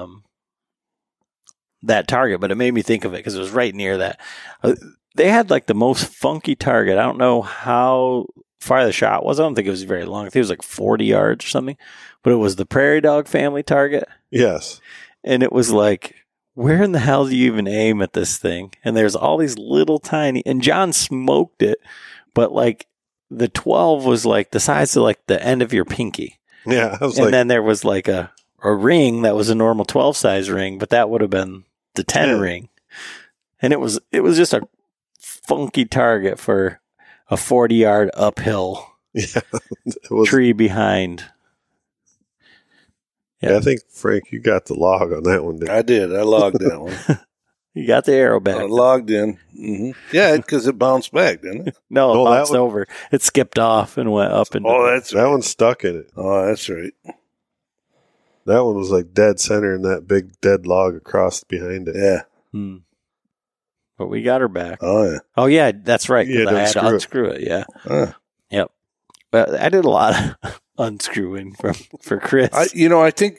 [SPEAKER 3] target, but it made me think of it because it was right near that. They had like the most funky target. I don't know how far the shot was. I don't think it was very long. I think it was like 40 yards or something, but it was the prairie dog family target.
[SPEAKER 4] Yes.
[SPEAKER 3] And it was like, where in the hell do you even aim at this thing? And there's all these little tiny, and John smoked it, but like the 12 was like the size of like the end of your pinky.
[SPEAKER 4] Yeah.
[SPEAKER 3] And then there was like a ring that was a normal 12 size ring, but that would have been the 10 ring. And it was just a funky target for a 40-yard uphill tree behind.
[SPEAKER 4] Yeah, I think, Frank, you got the log on that one, didn't you?
[SPEAKER 5] I did. I logged that one.
[SPEAKER 3] You got the arrow back.
[SPEAKER 5] I logged in. Mm-hmm. Yeah, because it bounced back, didn't it?
[SPEAKER 3] No, it bounced over. It skipped off and went up. And
[SPEAKER 5] that's right.
[SPEAKER 4] That one stuck in it.
[SPEAKER 5] Oh, that's right.
[SPEAKER 4] That one was like dead center in that big dead log across behind it.
[SPEAKER 5] Yeah.
[SPEAKER 3] But we got her back.
[SPEAKER 5] Oh, yeah.
[SPEAKER 3] Oh, yeah, that's right.
[SPEAKER 4] Yeah,
[SPEAKER 3] I had to unscrew it. Yeah. Yep. But I did a lot of unscrewing for Chris.
[SPEAKER 5] I think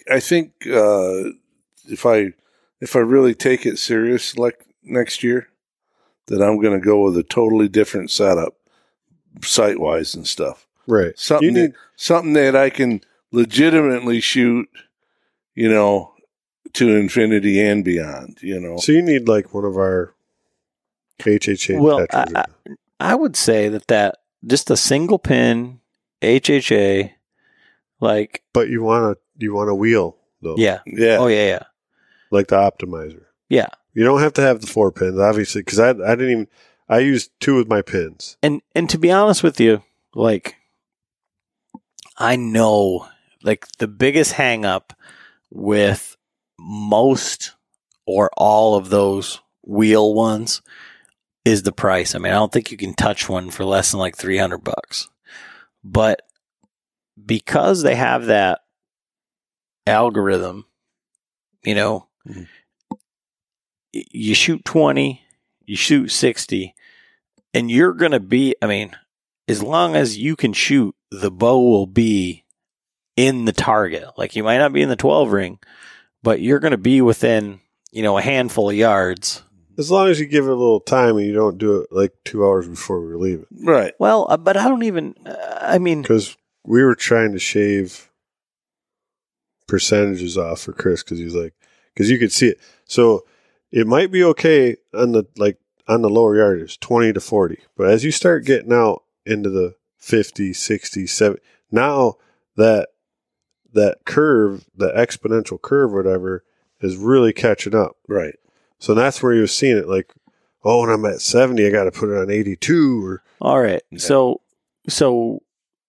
[SPEAKER 5] if I really take it serious like next year, that I'm going to go with a totally different setup, sight wise and stuff.
[SPEAKER 4] Right.
[SPEAKER 5] Something that I can legitimately shoot, to infinity and beyond,
[SPEAKER 4] So you need like one of our HHA
[SPEAKER 3] Well,
[SPEAKER 4] tetras.
[SPEAKER 3] I would say that just a single pin HHA, like,
[SPEAKER 4] But you want a wheel though.
[SPEAKER 3] yeah.
[SPEAKER 5] Yeah.
[SPEAKER 3] Oh, yeah.
[SPEAKER 4] Like the optimizer.
[SPEAKER 3] Yeah.
[SPEAKER 4] You don't have to have the 4 pins, obviously, because I used 2 with my pins.
[SPEAKER 3] And to be honest with you, like, I know, like, the biggest hang up with most or all of those wheel ones is the price. I mean, I don't think you can touch one for less than like $300. But because they have that algorithm, you shoot 20, you shoot 60, and you're going to be, I mean, as long as you can shoot, the bow will be in the target. Like, you might not be in the 12 ring, but you're going to be within, a handful of yards.
[SPEAKER 4] As long as you give it a little time and you don't do it like 2 hours before we leave it.
[SPEAKER 5] Right.
[SPEAKER 3] Well, but I don't even,
[SPEAKER 4] Because we were trying to shave percentages off for Chris because he was like, because you could see it. So it might be okay on the lower yardage, 20 to 40. But as you start getting out into the 50, 60, 70, now that curve, the exponential curve, whatever, is really catching up.
[SPEAKER 5] Right.
[SPEAKER 4] So that's where he was seeing it like, oh, when I'm at 70, I got to put it on 82 or.
[SPEAKER 3] All right.
[SPEAKER 5] Yeah.
[SPEAKER 3] So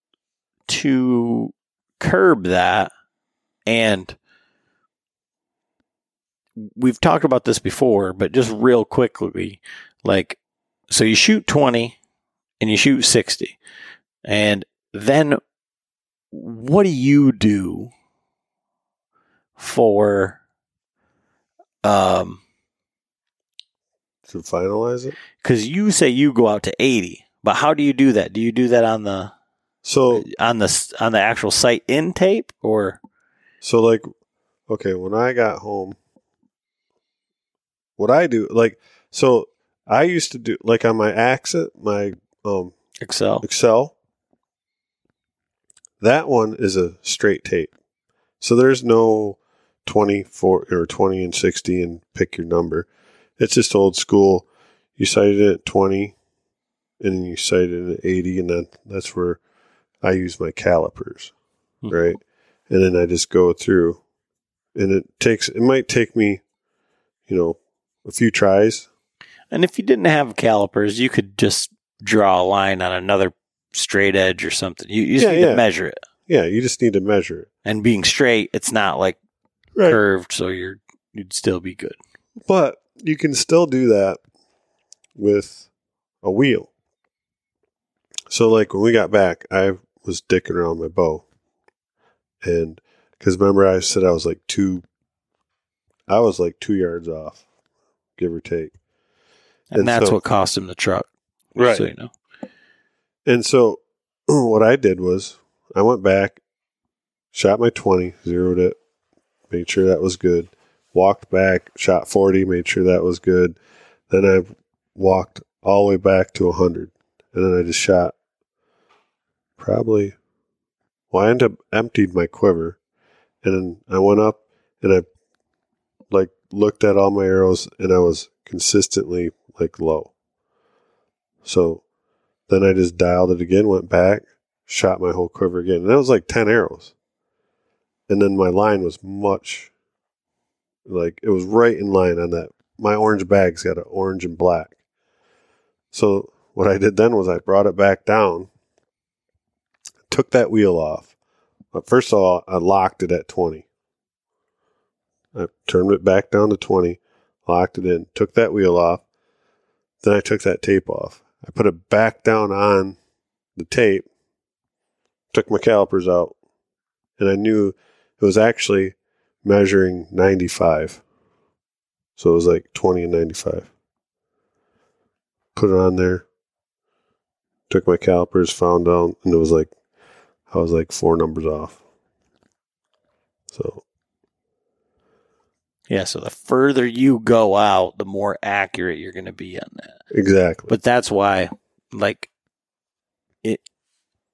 [SPEAKER 3] to curb that, and we've talked about this before, but just real quickly, like, so you shoot 20 and you shoot 60, and then what do you do for,
[SPEAKER 4] To finalize it?
[SPEAKER 3] because you say you go out to 80, but how do you do that? Do you do that on the actual sight in tape, or?
[SPEAKER 4] So like, okay, when I got home, what I do, like, so I used to do, like on my Accent, my Excel, that one is a straight tape. So there's no 24 or 20 and 60 and pick your number. It's just old school. You sighted it at 20 and then you sighted it at 80, and then that's where I use my calipers, right? And then I just go through, and it might take me, a few tries.
[SPEAKER 3] And if you didn't have calipers, you could just draw a line on another straight edge or something. You just need to measure it.
[SPEAKER 4] Yeah, you just need to measure it.
[SPEAKER 3] And being straight, it's not like curved, so you'd still be good.
[SPEAKER 4] But you can still do that with a wheel. So like when we got back, I was dicking around my bow. And because remember I said I was like 2 yards off, give or take.
[SPEAKER 3] And that's what cost him the truck.
[SPEAKER 5] Right.
[SPEAKER 3] So you know.
[SPEAKER 4] And so what I did was I went back, shot my 20, zeroed it, made sure that was good. Walked back, shot 40, made sure that was good. Then I walked all the way back to 100. And then I just shot I ended up emptied my quiver. And then I went up and I looked at all my arrows, and I was consistently low. So then I just dialed it again, went back, shot my whole quiver again. And that was 10 arrows. And then my line was much, it was right in line on that. My orange bag's got an orange and black. So what I did then was I brought it back down, took that wheel off. But first of all, I locked it at 20. I turned it back down to 20, locked it in, took that wheel off. Then I took that tape off. I put it back down on the tape, took my calipers out, and I knew it was actually measuring 95. So it was 20 and 95. Put it on there, took my calipers, found out, and it was I was 4 numbers off. So.
[SPEAKER 3] Yeah, so the further you go out, the more accurate you're going to be on that.
[SPEAKER 4] Exactly.
[SPEAKER 3] But that's why,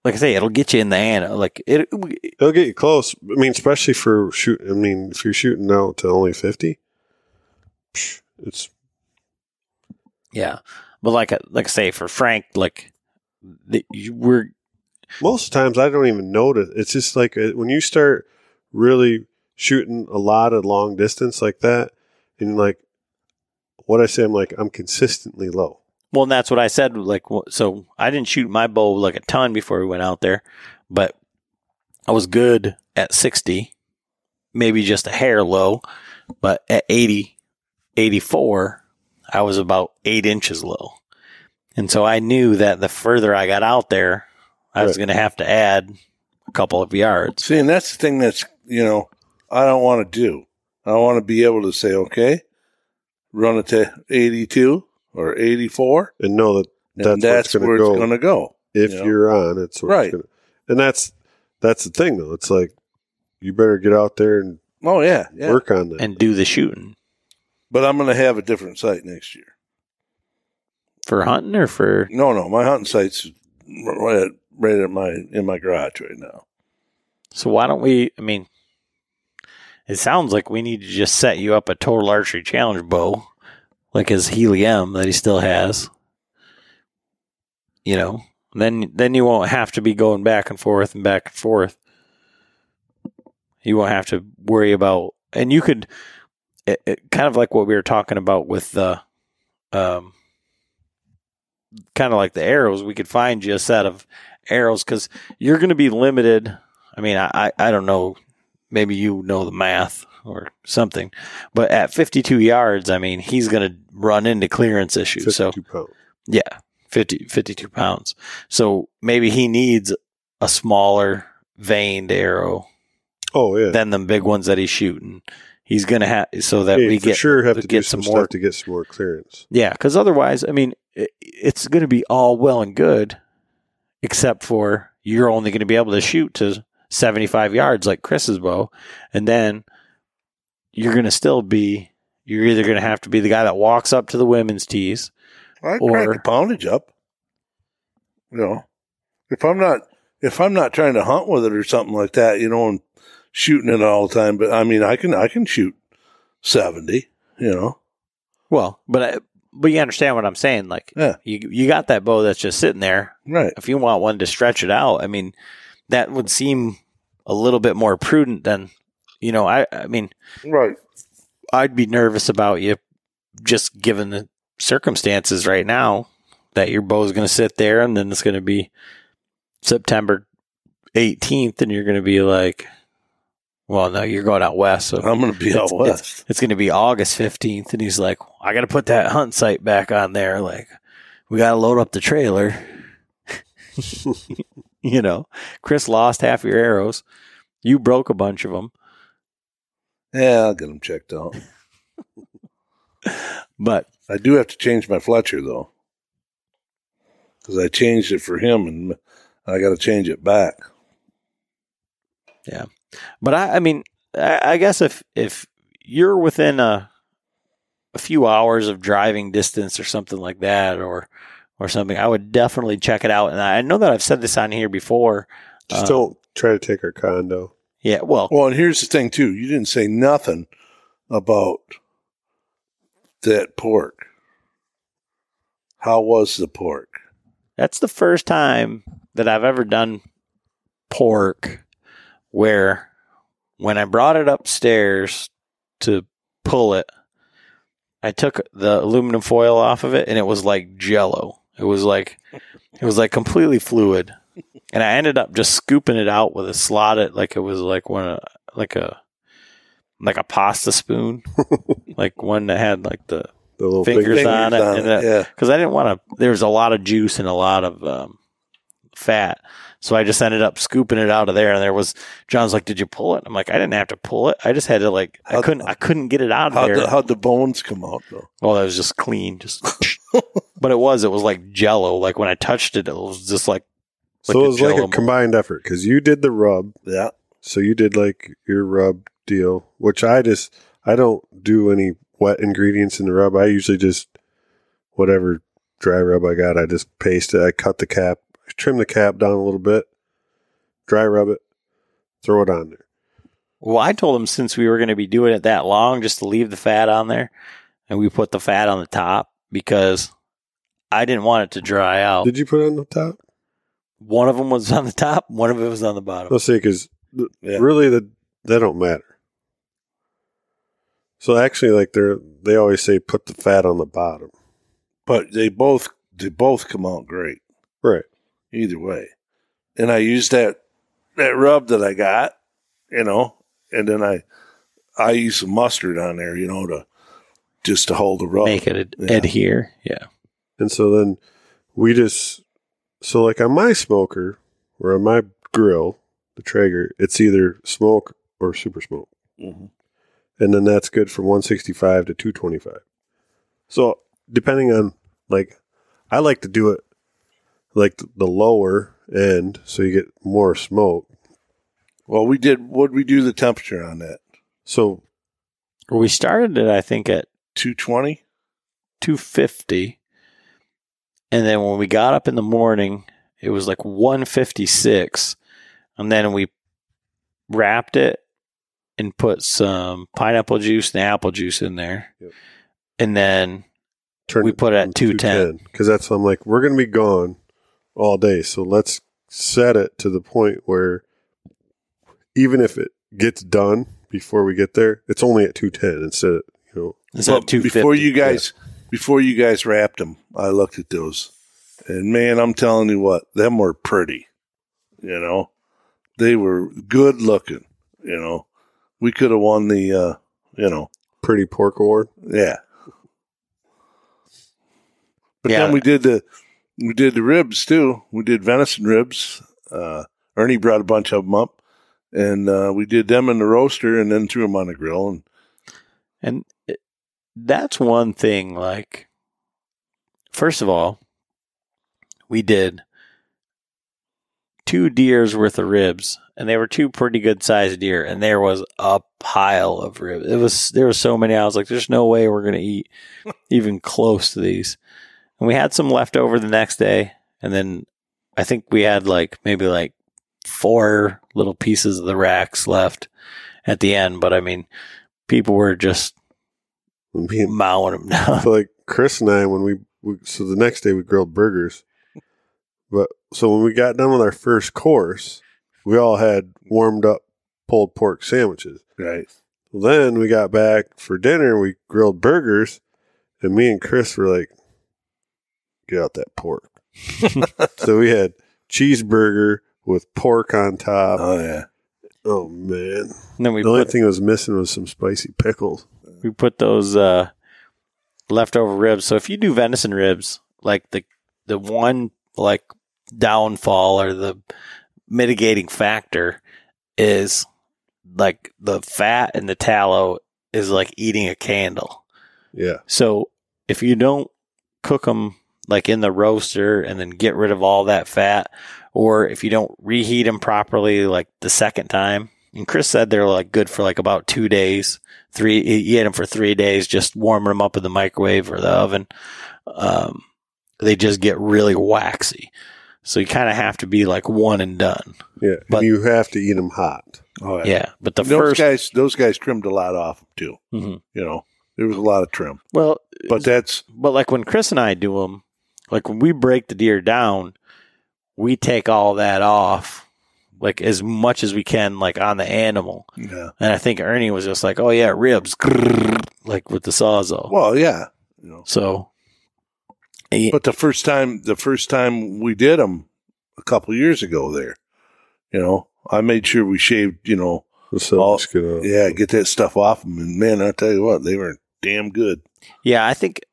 [SPEAKER 3] like I say, it'll get you in the hand. Like
[SPEAKER 4] It'll get you close. I mean, especially for shoot. I mean, if you're shooting out to only 50, it's
[SPEAKER 3] yeah. But like I say, for Frank, like we're
[SPEAKER 4] most of the times I don't even notice. It's just like when you start really shooting a lot of long distance like that, and like what I say, I'm consistently low.
[SPEAKER 3] well, and that's what I said. Like, so I didn't shoot my bow like a ton before we went out there, but I was good at 60, maybe just a hair low, but at 80, 84, I was about 8 inches low. And so I knew that the further I got out there, I was going to have to add a couple of yards.
[SPEAKER 5] See, and that's the thing that's, I don't want to do. I want to be able to say, okay, run it to 82 or 84.
[SPEAKER 4] And know that that's
[SPEAKER 5] where it's going to go.
[SPEAKER 4] If you're on, it's where it's going to. And that's the thing, though. It's like, you better get out there and work on that.
[SPEAKER 3] And do the shooting.
[SPEAKER 5] But I'm going to have a different site next year.
[SPEAKER 3] For hunting or for?
[SPEAKER 5] No. My hunting site's right in my garage right now.
[SPEAKER 3] So why don't we, I mean, it sounds like we need to just set you up a Total Archery Challenge bow, like his Healy M that he still has. Then you won't have to be going back and forth and back and forth. You won't have to worry about, and you could, kind of like what we were talking about with the, kind of like the arrows, we could find you a set of arrows because you're going to be limited. I mean, I don't know. Maybe you know the math or something, but at 52 yards, I mean, he's going to run into clearance issues.
[SPEAKER 4] 52 pounds.
[SPEAKER 3] Yeah, 52 pounds. So maybe he needs a smaller veined arrow.
[SPEAKER 4] Oh yeah.
[SPEAKER 3] Than the big ones that he's shooting. He's going to have so that we get
[SPEAKER 4] have to get some more stuff to get some more clearance.
[SPEAKER 3] Yeah, because otherwise, I mean, it's going to be all well and good, except for you're only going to be able to shoot to 75 yards like Chris's bow, and then you're going to still be. You're either going to have to be the guy that walks up to the women's tees,
[SPEAKER 5] I crank the poundage up. If I'm not trying to hunt with it or something like that, and shooting it all the time. But I mean, I can shoot 70.
[SPEAKER 3] Well, but you understand what I'm saying? Like,
[SPEAKER 5] yeah.
[SPEAKER 3] you got that bow that's just sitting there,
[SPEAKER 5] right?
[SPEAKER 3] If you want one to stretch it out, I mean, that would seem a little bit more prudent than, I mean,
[SPEAKER 5] right.
[SPEAKER 3] I'd be nervous about you just given the circumstances right now that your bow is going to sit there and then it's going to be September 18th and you're going to be like, well, no, you're going out west. So
[SPEAKER 5] I'm going to be out west.
[SPEAKER 3] It's going to be August 15th. And he's like, I got to put that hunt site back on there. Like, we got to load up the trailer. Chris lost half your arrows. You broke a bunch of them.
[SPEAKER 5] Yeah, I'll get them checked out.
[SPEAKER 3] But
[SPEAKER 5] I do have to change my Fletcher, though. Because I changed it for him, and I got to change it back.
[SPEAKER 3] Yeah. But I mean, I guess if you're within a few hours of driving distance or something like that, or something, I would definitely check it out. And I know that I've said this on here before.
[SPEAKER 4] Just don't try to take our condo.
[SPEAKER 3] Yeah, well,
[SPEAKER 5] and here's the thing too. You didn't say nothing about that pork. How was the pork?
[SPEAKER 3] That's the first time that I've ever done pork where when I brought it upstairs to pull it, I took the aluminum foil off of it and it was like Jell-O. It was like completely fluid. And I ended up just scooping it out with a slotted, like it was like like a pasta spoon, like one that had like the little fingers on it.
[SPEAKER 5] Yeah.
[SPEAKER 3] Because I didn't want to. There was a lot of juice and a lot of fat, so I just ended up scooping it out of there. And John's like, "Did you pull it?" I'm like, "I didn't have to pull it. I just had to I couldn't get it out of there."
[SPEAKER 5] How'd the bones come out though?
[SPEAKER 3] Oh, that was just clean, just. But it was like Jell-O. Like when I touched it, it was just like.
[SPEAKER 4] So it was like a combined effort because you did the rub.
[SPEAKER 5] Yeah.
[SPEAKER 4] So you did like your rub deal, which I don't do any wet ingredients in the rub. I usually just whatever dry rub I got, I just paste it. I cut the cap, I trim the cap down a little bit, dry rub it, throw it on there.
[SPEAKER 3] Well, I told him since we were going to be doing it that long, just to leave the fat on there, and we put the fat on the top because I didn't want it to dry out.
[SPEAKER 4] Did you put it on the top?
[SPEAKER 3] One of them was on the top, one of it was on the bottom.
[SPEAKER 4] Let's see, because really that don't matter. So actually, like they always say, put the fat on the bottom.
[SPEAKER 5] But they both come out great.
[SPEAKER 4] Right.
[SPEAKER 5] Either way. And I used that rub that I got, and then I use some mustard on there, to hold the rub.
[SPEAKER 3] Make it adhere. Yeah.
[SPEAKER 4] And so then so like on my smoker or on my grill, the Traeger, it's either smoke or super smoke.
[SPEAKER 5] Mm-hmm.
[SPEAKER 4] And then that's good from 165 to 225. So depending on, like, I like to do it like the lower end so you get more smoke.
[SPEAKER 5] Well, what'd we do the temperature on that?
[SPEAKER 4] So
[SPEAKER 3] we started it, I think, at
[SPEAKER 5] 220?
[SPEAKER 3] 250. And then when we got up in the morning, it was like 156. And then we wrapped it and put some pineapple juice and apple juice in there.
[SPEAKER 4] Yep.
[SPEAKER 3] And then we put it at 210.
[SPEAKER 4] Because that's, I'm like, we're going to be gone all day. So let's set it to the point where even if it gets done before we get there, it's only at 210 instead of,
[SPEAKER 3] It's at 250.
[SPEAKER 5] Before you guys wrapped them, I looked at those. And man, I'm telling you what, them were pretty. They were good looking. We could have won the,
[SPEAKER 4] Pretty Pork Award.
[SPEAKER 5] Yeah. But then we did the ribs too. We did venison ribs. Ernie brought a bunch of them up, and we did them in the roaster and then threw them on the grill.
[SPEAKER 3] And that's one thing, like, first of all, we did 2 deers worth of ribs, and they were 2 pretty good sized deer, and there was a pile of ribs. There was so many. I was like, there's no way we're going to eat even close to these. And we had some left over the next day, and then I think we had maybe 4 little pieces of the racks left at the end. But I mean, people were just mowing them down.
[SPEAKER 4] So like Chris and I, so the next day we grilled burgers. But so when we got done with our first course, we all had warmed up pulled pork sandwiches.
[SPEAKER 5] Right.
[SPEAKER 4] Well, then we got back for dinner. We grilled burgers, and me and Chris were like, "Get out that pork." So we had cheeseburger with pork on top.
[SPEAKER 5] Oh yeah.
[SPEAKER 4] Oh man.
[SPEAKER 3] And then
[SPEAKER 4] the only thing that was missing was some spicy pickles.
[SPEAKER 3] We put those leftover ribs. So if you do venison ribs, like the one downfall or the mitigating factor is like the fat and the tallow is like eating a candle.
[SPEAKER 4] Yeah.
[SPEAKER 3] So if you don't cook them like in the roaster and then get rid of all that fat, or if you don't reheat them properly like the second time, and Chris said they're like good for like about 2 days. You eat them for 3 days, just warming them up in the microwave or the oven. They just get really waxy. So you kind of have to be like one and done.
[SPEAKER 4] Yeah, but and you have to eat them hot.
[SPEAKER 5] Oh
[SPEAKER 3] yeah. But
[SPEAKER 5] those guys trimmed a lot off too.
[SPEAKER 3] Mm-hmm.
[SPEAKER 5] There was a lot of trim.
[SPEAKER 3] Well,
[SPEAKER 5] but
[SPEAKER 3] like when Chris and I do them, like when we break the deer down, we take all that off, like as much as we can, like on the animal.
[SPEAKER 5] Yeah. And
[SPEAKER 3] I think Ernie was just like, "Oh yeah, ribs," like with the Sawzall.
[SPEAKER 5] Well, yeah.
[SPEAKER 3] So.
[SPEAKER 5] But the first time we did them a couple years ago there, I made sure we shaved, get that stuff off them. And man, I tell you what, they were damn good.
[SPEAKER 3] Yeah, I think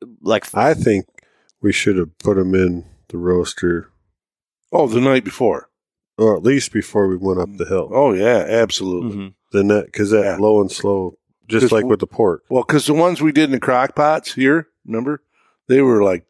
[SPEAKER 4] we should have put them in the roaster.
[SPEAKER 5] Oh, the night before.
[SPEAKER 4] Or at least before we went up the hill.
[SPEAKER 5] Oh yeah, absolutely.
[SPEAKER 3] Mm-hmm.
[SPEAKER 4] Then because low and slow, just like with the pork.
[SPEAKER 5] Well, because the ones we did in the crock pots here, remember, they were like,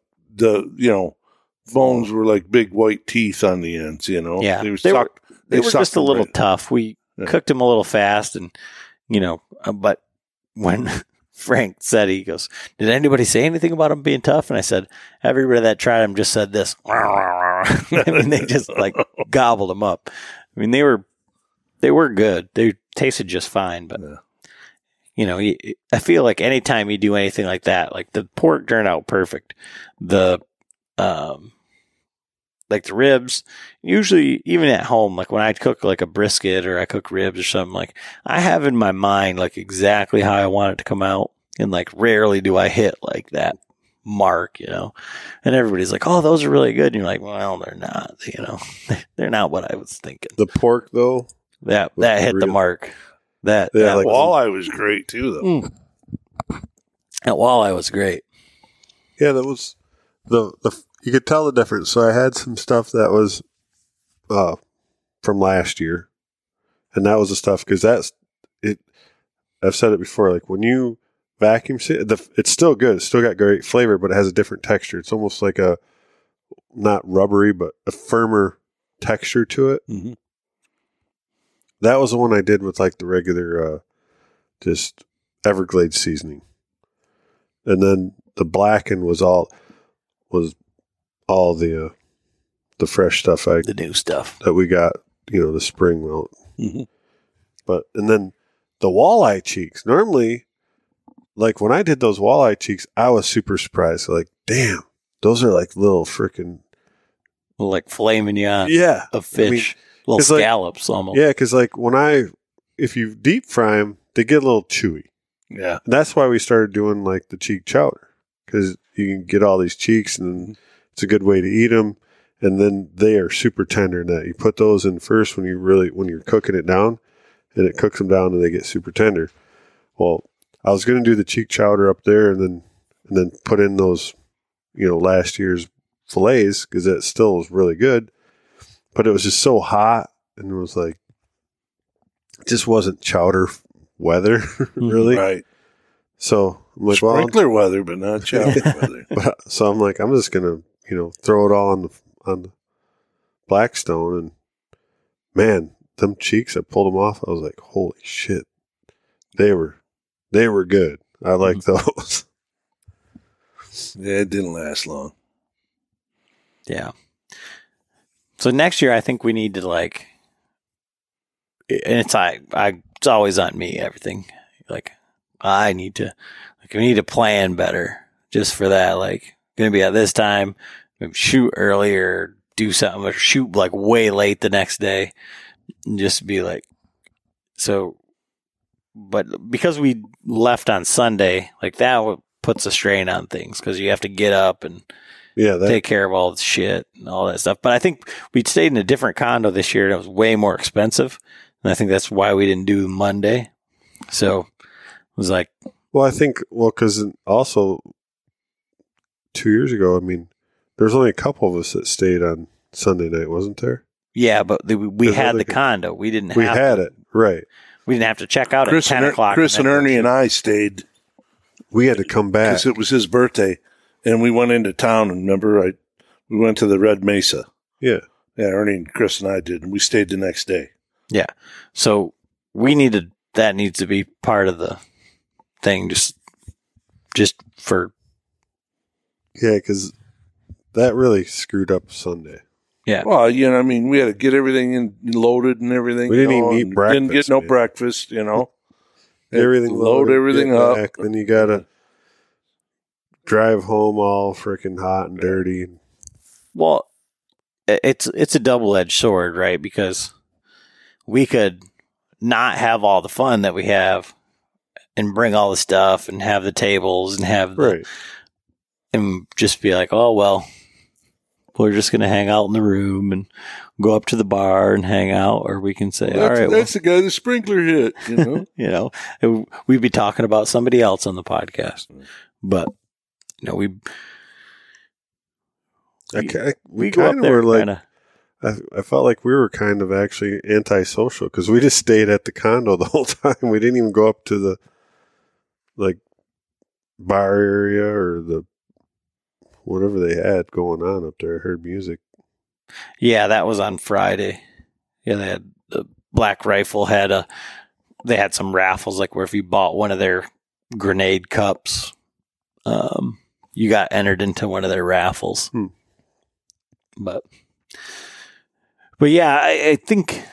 [SPEAKER 5] bones were like big white teeth on the ends,
[SPEAKER 3] Yeah.
[SPEAKER 5] They
[SPEAKER 3] were just a little tough. We cooked them a little fast and, but when Frank said, he goes, "Did anybody say anything about them being tough?" And I said, everybody that tried them just said this. I mean, they just like gobbled them up. I mean, they were good. They tasted just fine, but you know, I feel like anytime you do anything like that, like the pork turned out perfect. The like the ribs, usually even at home, like when I cook like a brisket or I cook ribs or something, like I have in my mind like exactly how I want it to come out, and like rarely do I hit like that mark, you know. And everybody's like, "Oh, those are really good," and you're like, "Well, they're not," you know. They're not what I was thinking.
[SPEAKER 4] The pork though,
[SPEAKER 3] that hit the mark. That
[SPEAKER 5] like walleye was great too, though.
[SPEAKER 3] That walleye was great.
[SPEAKER 4] Yeah, that was the you could tell the difference. So I had some stuff that was from last year, and that was the stuff because that's it. I've said it before. Like when you vacuum seal, it's still good. It's still got great flavor, but it has a different texture. It's almost like a not rubbery, but a firmer texture to it.
[SPEAKER 3] Mm-hmm.
[SPEAKER 4] That was the one I did with like the regular, just Everglades seasoning, and then the blackened was all the fresh stuff.
[SPEAKER 3] The new stuff
[SPEAKER 4] that we got, you know, the spring melt.
[SPEAKER 3] Mm-hmm.
[SPEAKER 4] But and then the walleye cheeks. Normally, like when I did those walleye cheeks, I was super surprised. Like, damn, those are like little freaking
[SPEAKER 3] like filet mignon, of fish. I mean, little scallops, like, almost.
[SPEAKER 4] Yeah, because like if you deep fry them, they get a little chewy.
[SPEAKER 5] Yeah,
[SPEAKER 4] and that's why we started doing like the cheek chowder, because you can get all these cheeks, and it's a good way to eat them. And then they are super tender in that you put those in first when you're cooking it down, and it cooks them down, and they get super tender. Well, I was going to do the cheek chowder up there, and then put in those, you know, last year's fillets, because that still was really good. But it was just so hot, and it was like, it just wasn't chowder weather, really.
[SPEAKER 5] Right.
[SPEAKER 4] So I'm like,
[SPEAKER 5] sprinkler weather, but not chowder weather.
[SPEAKER 4] So I'm like, I'm just gonna, you know, throw it all on the Blackstone, and man, them cheeks, I pulled them off. I was like, holy shit, they were good. I like those.
[SPEAKER 5] Yeah, it didn't last long.
[SPEAKER 3] Yeah. So next year, I think we need to like, and it's always on me. Everything like we need to plan better just for that. Like, going to be at this time, maybe shoot earlier, do something, or shoot like way late the next day, and just be like, so. But because we left on Sunday, like that puts a strain on things because you have to get up and take care of all the shit and all that stuff. But I think we stayed in a different condo this year and it was way more expensive. And I think that's why we didn't do Monday. So it was like.
[SPEAKER 4] Well, I think, because also 2 years ago, I mean, there's only a couple of us that stayed on Sunday night, wasn't there?
[SPEAKER 3] Yeah, but we had the condo. We didn't have
[SPEAKER 4] We had it, right.
[SPEAKER 3] We didn't have to check out at 10 o'clock.
[SPEAKER 5] Chris and Ernie and I stayed.
[SPEAKER 4] We had to come back.
[SPEAKER 5] Because it was his birthday. And we went into town. And remember, we went to the Red Mesa.
[SPEAKER 4] Yeah.
[SPEAKER 5] Yeah, Ernie and Chris and I did. And we stayed the next day.
[SPEAKER 3] Yeah. So that needs to be part of the thing. Just for.
[SPEAKER 4] Yeah, because that really screwed up Sunday.
[SPEAKER 3] Yeah.
[SPEAKER 5] Well, you know, I mean, we had to get everything loaded and everything.
[SPEAKER 4] We didn't even eat breakfast.
[SPEAKER 5] Didn't get no breakfast, you know.
[SPEAKER 4] Everything
[SPEAKER 5] load everything up.
[SPEAKER 4] Back, then you got to drive home all freaking hot and dirty.
[SPEAKER 3] Well, it's a double-edged sword, right? Because we could not have all the fun that we have and bring all the stuff and have the tables and have and just be like, oh, well, we're just going to hang out in the room and go up to the bar and hang out, or we can say, all right,
[SPEAKER 5] that's the guy the sprinkler hit, you know.
[SPEAKER 3] You know, we'd be talking about somebody else on the podcast, but you know, we
[SPEAKER 4] go up there like, I felt like we were kind of actually antisocial because we just stayed at the condo the whole time. We didn't even go up to the like bar area or the whatever they had going on up there. I heard music.
[SPEAKER 3] Yeah, that was on Friday. Yeah, they had the Black Rifle they had some raffles, like where if you bought one of their grenade cups, you got entered into one of their raffles. But yeah, I think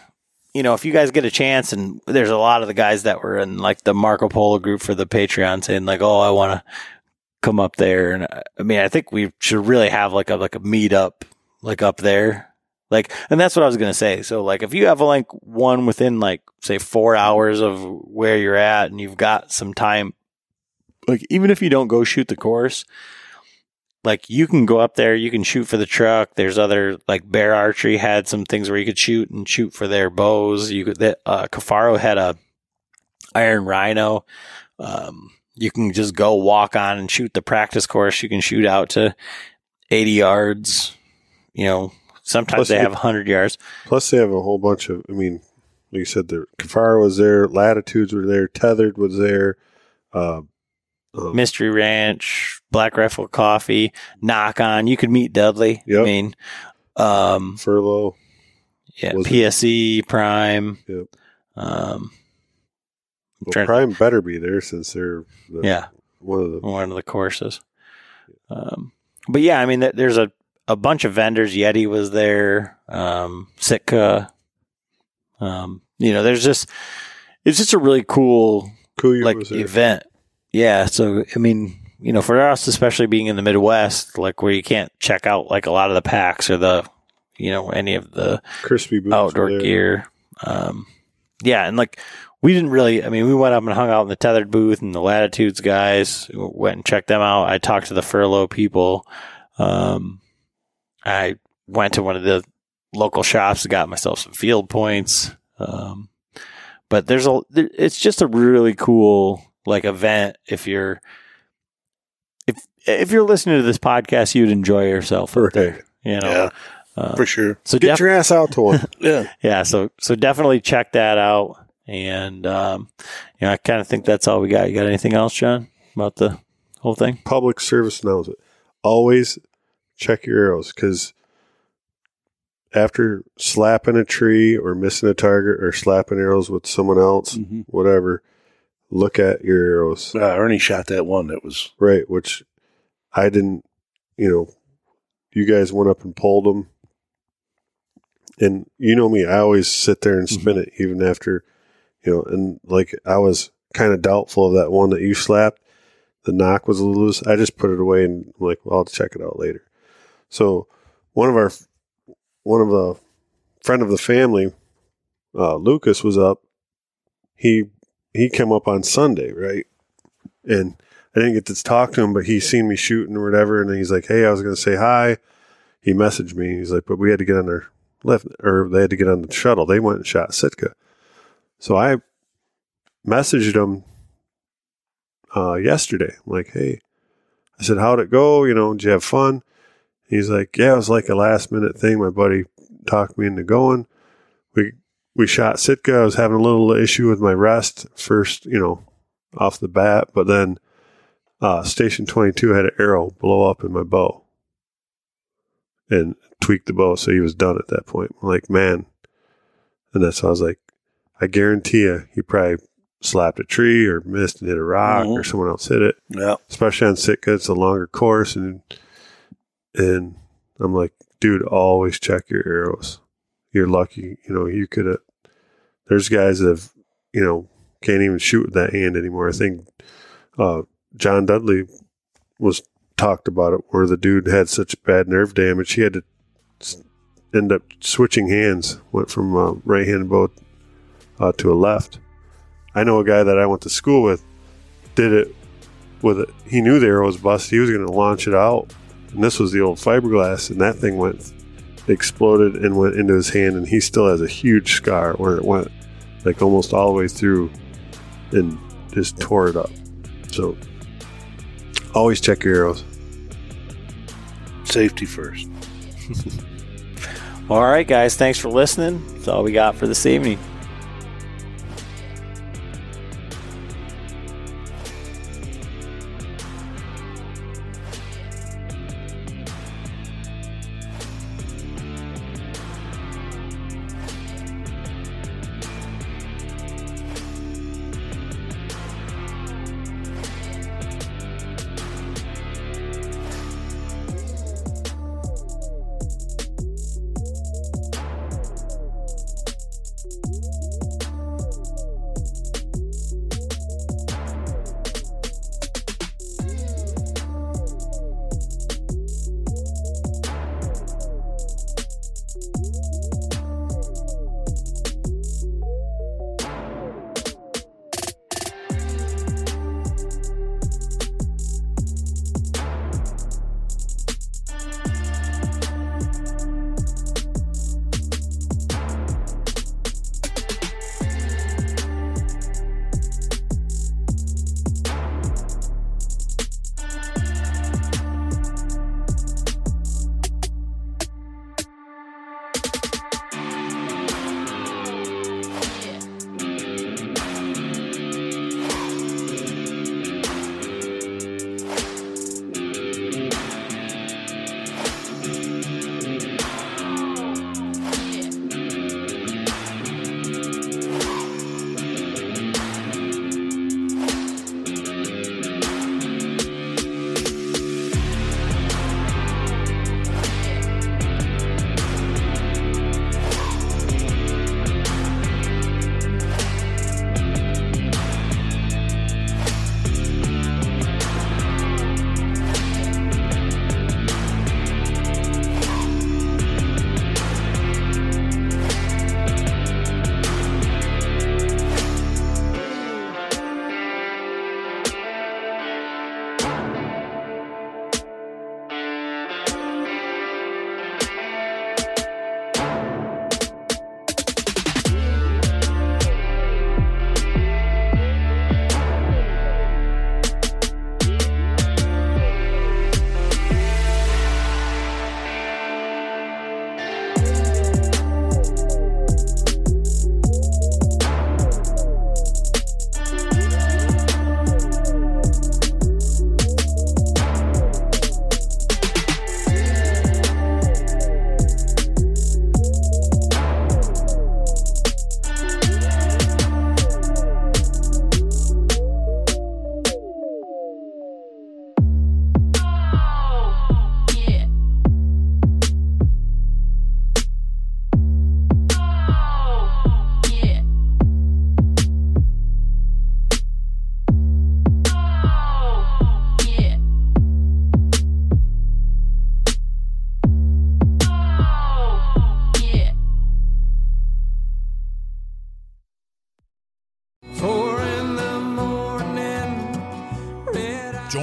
[SPEAKER 3] if you guys get a chance, and there's a lot of the guys that were in like the Marco Polo group for the Patreon saying like, oh, I want to come up there. And I mean, I think we should really have like a meetup like up there. Like, and that's what I was going to say. So like, if you have like one within like, say 4 hours of where you're at and you've got some time, like even if you don't go shoot the course, like you can go up there, you can shoot for the truck. There's other like Bear Archery had some things where you could shoot for their bows. You could, Cafaro had a Iron Rhino. You can just go walk on and shoot the practice course. You can shoot out to 80 yards, sometimes plus they have 100 yards.
[SPEAKER 4] Plus they have a whole bunch of, I mean, like you said, the Cafaro was there, Latitudes were there, Tethered was there,
[SPEAKER 3] Mystery Ranch, Black Rifle Coffee, Knock On. You could meet Dudley.
[SPEAKER 4] Yep.
[SPEAKER 3] I mean,
[SPEAKER 4] Furlough.
[SPEAKER 3] Yeah, PSE, Prime.
[SPEAKER 4] Yep.
[SPEAKER 3] Well,
[SPEAKER 4] Prime better be there since they're one of the
[SPEAKER 3] courses. But yeah, I mean, there's a bunch of vendors. Yeti was there. Sitka. There's just, it's just a really cool like event. Yeah. So, I mean, for us, especially being in the Midwest, like where you can't check out like a lot of the packs or the, any of the
[SPEAKER 4] crispy boots
[SPEAKER 3] outdoor gear. Yeah. And like, we didn't really, I mean, we went up and hung out in the Tethered booth and the Latitudes guys, went and checked them out. I talked to the Furlough people. I went to one of the local shops, got myself some field points. But it's just a really cool like event. If you're listening to this podcast, you'd enjoy yourself.
[SPEAKER 4] Right.
[SPEAKER 5] Yeah, for sure.
[SPEAKER 4] So get your ass out to one.
[SPEAKER 5] Yeah.
[SPEAKER 3] Yeah. So definitely check that out. And, I kind of think that's all we got. You got anything else, John, about the whole thing?
[SPEAKER 4] Public service announcement. Always check your arrows, because after slapping a tree or missing a target or slapping arrows with someone else, whatever, look at your arrows.
[SPEAKER 5] Ernie shot that one that was...
[SPEAKER 4] Right, which I didn't, you guys went up and pulled them. And you know me, I always sit there and spin it even after... and like I was kind of doubtful of that one that you slapped. The knock was a little loose. I just put it away and I'm like, well, I'll check it out later. So one of the friend of the family, Lucas, was up. He came up on Sunday, right? And I didn't get to talk to him, but he seen me shooting or whatever. And he's like, hey, I was going to say hi. He messaged me. He's like, but we had to get on their lift, or they had to get on the shuttle. They went and shot Sitka. So I messaged him yesterday. I'm like, hey, I said, how'd it go? Did you have fun? He's like, yeah, it was like a last minute thing. My buddy talked me into going. We shot Sitka. I was having a little issue with my rest first, off the bat, but then Station 22 had an arrow blow up in my bow and tweaked the bow. So he was done at that point. I'm like, man. And that's why I was like, I guarantee you, he probably slapped a tree or missed and hit a rock or someone else hit it.
[SPEAKER 5] Yeah.
[SPEAKER 4] Especially on Sitka, it's a longer course. And I'm like, dude, always check your arrows. You're lucky. You could have, there's guys that have, can't even shoot with that hand anymore. I think John Dudley was talked about it, where the dude had such bad nerve damage. He had to end up switching hands, went from right-handed bow to a left. I know a guy that I went to school with did it with it. He knew the arrow was busted. He was going to launch it out. And this was the old fiberglass, and that thing exploded and went into his hand, and he still has a huge scar where it went like almost all the way through and just tore it up. So always check your arrows.
[SPEAKER 5] Safety first.
[SPEAKER 3] All right, guys. Thanks for listening. That's all we got for this evening.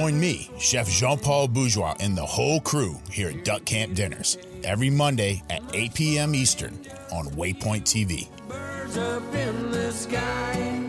[SPEAKER 6] Join me, Chef Jean-Paul Bourgeois, and the whole crew here at Duck Camp Dinners every Monday at 8 p.m. Eastern on Waypoint TV.
[SPEAKER 7] Birds up in the sky.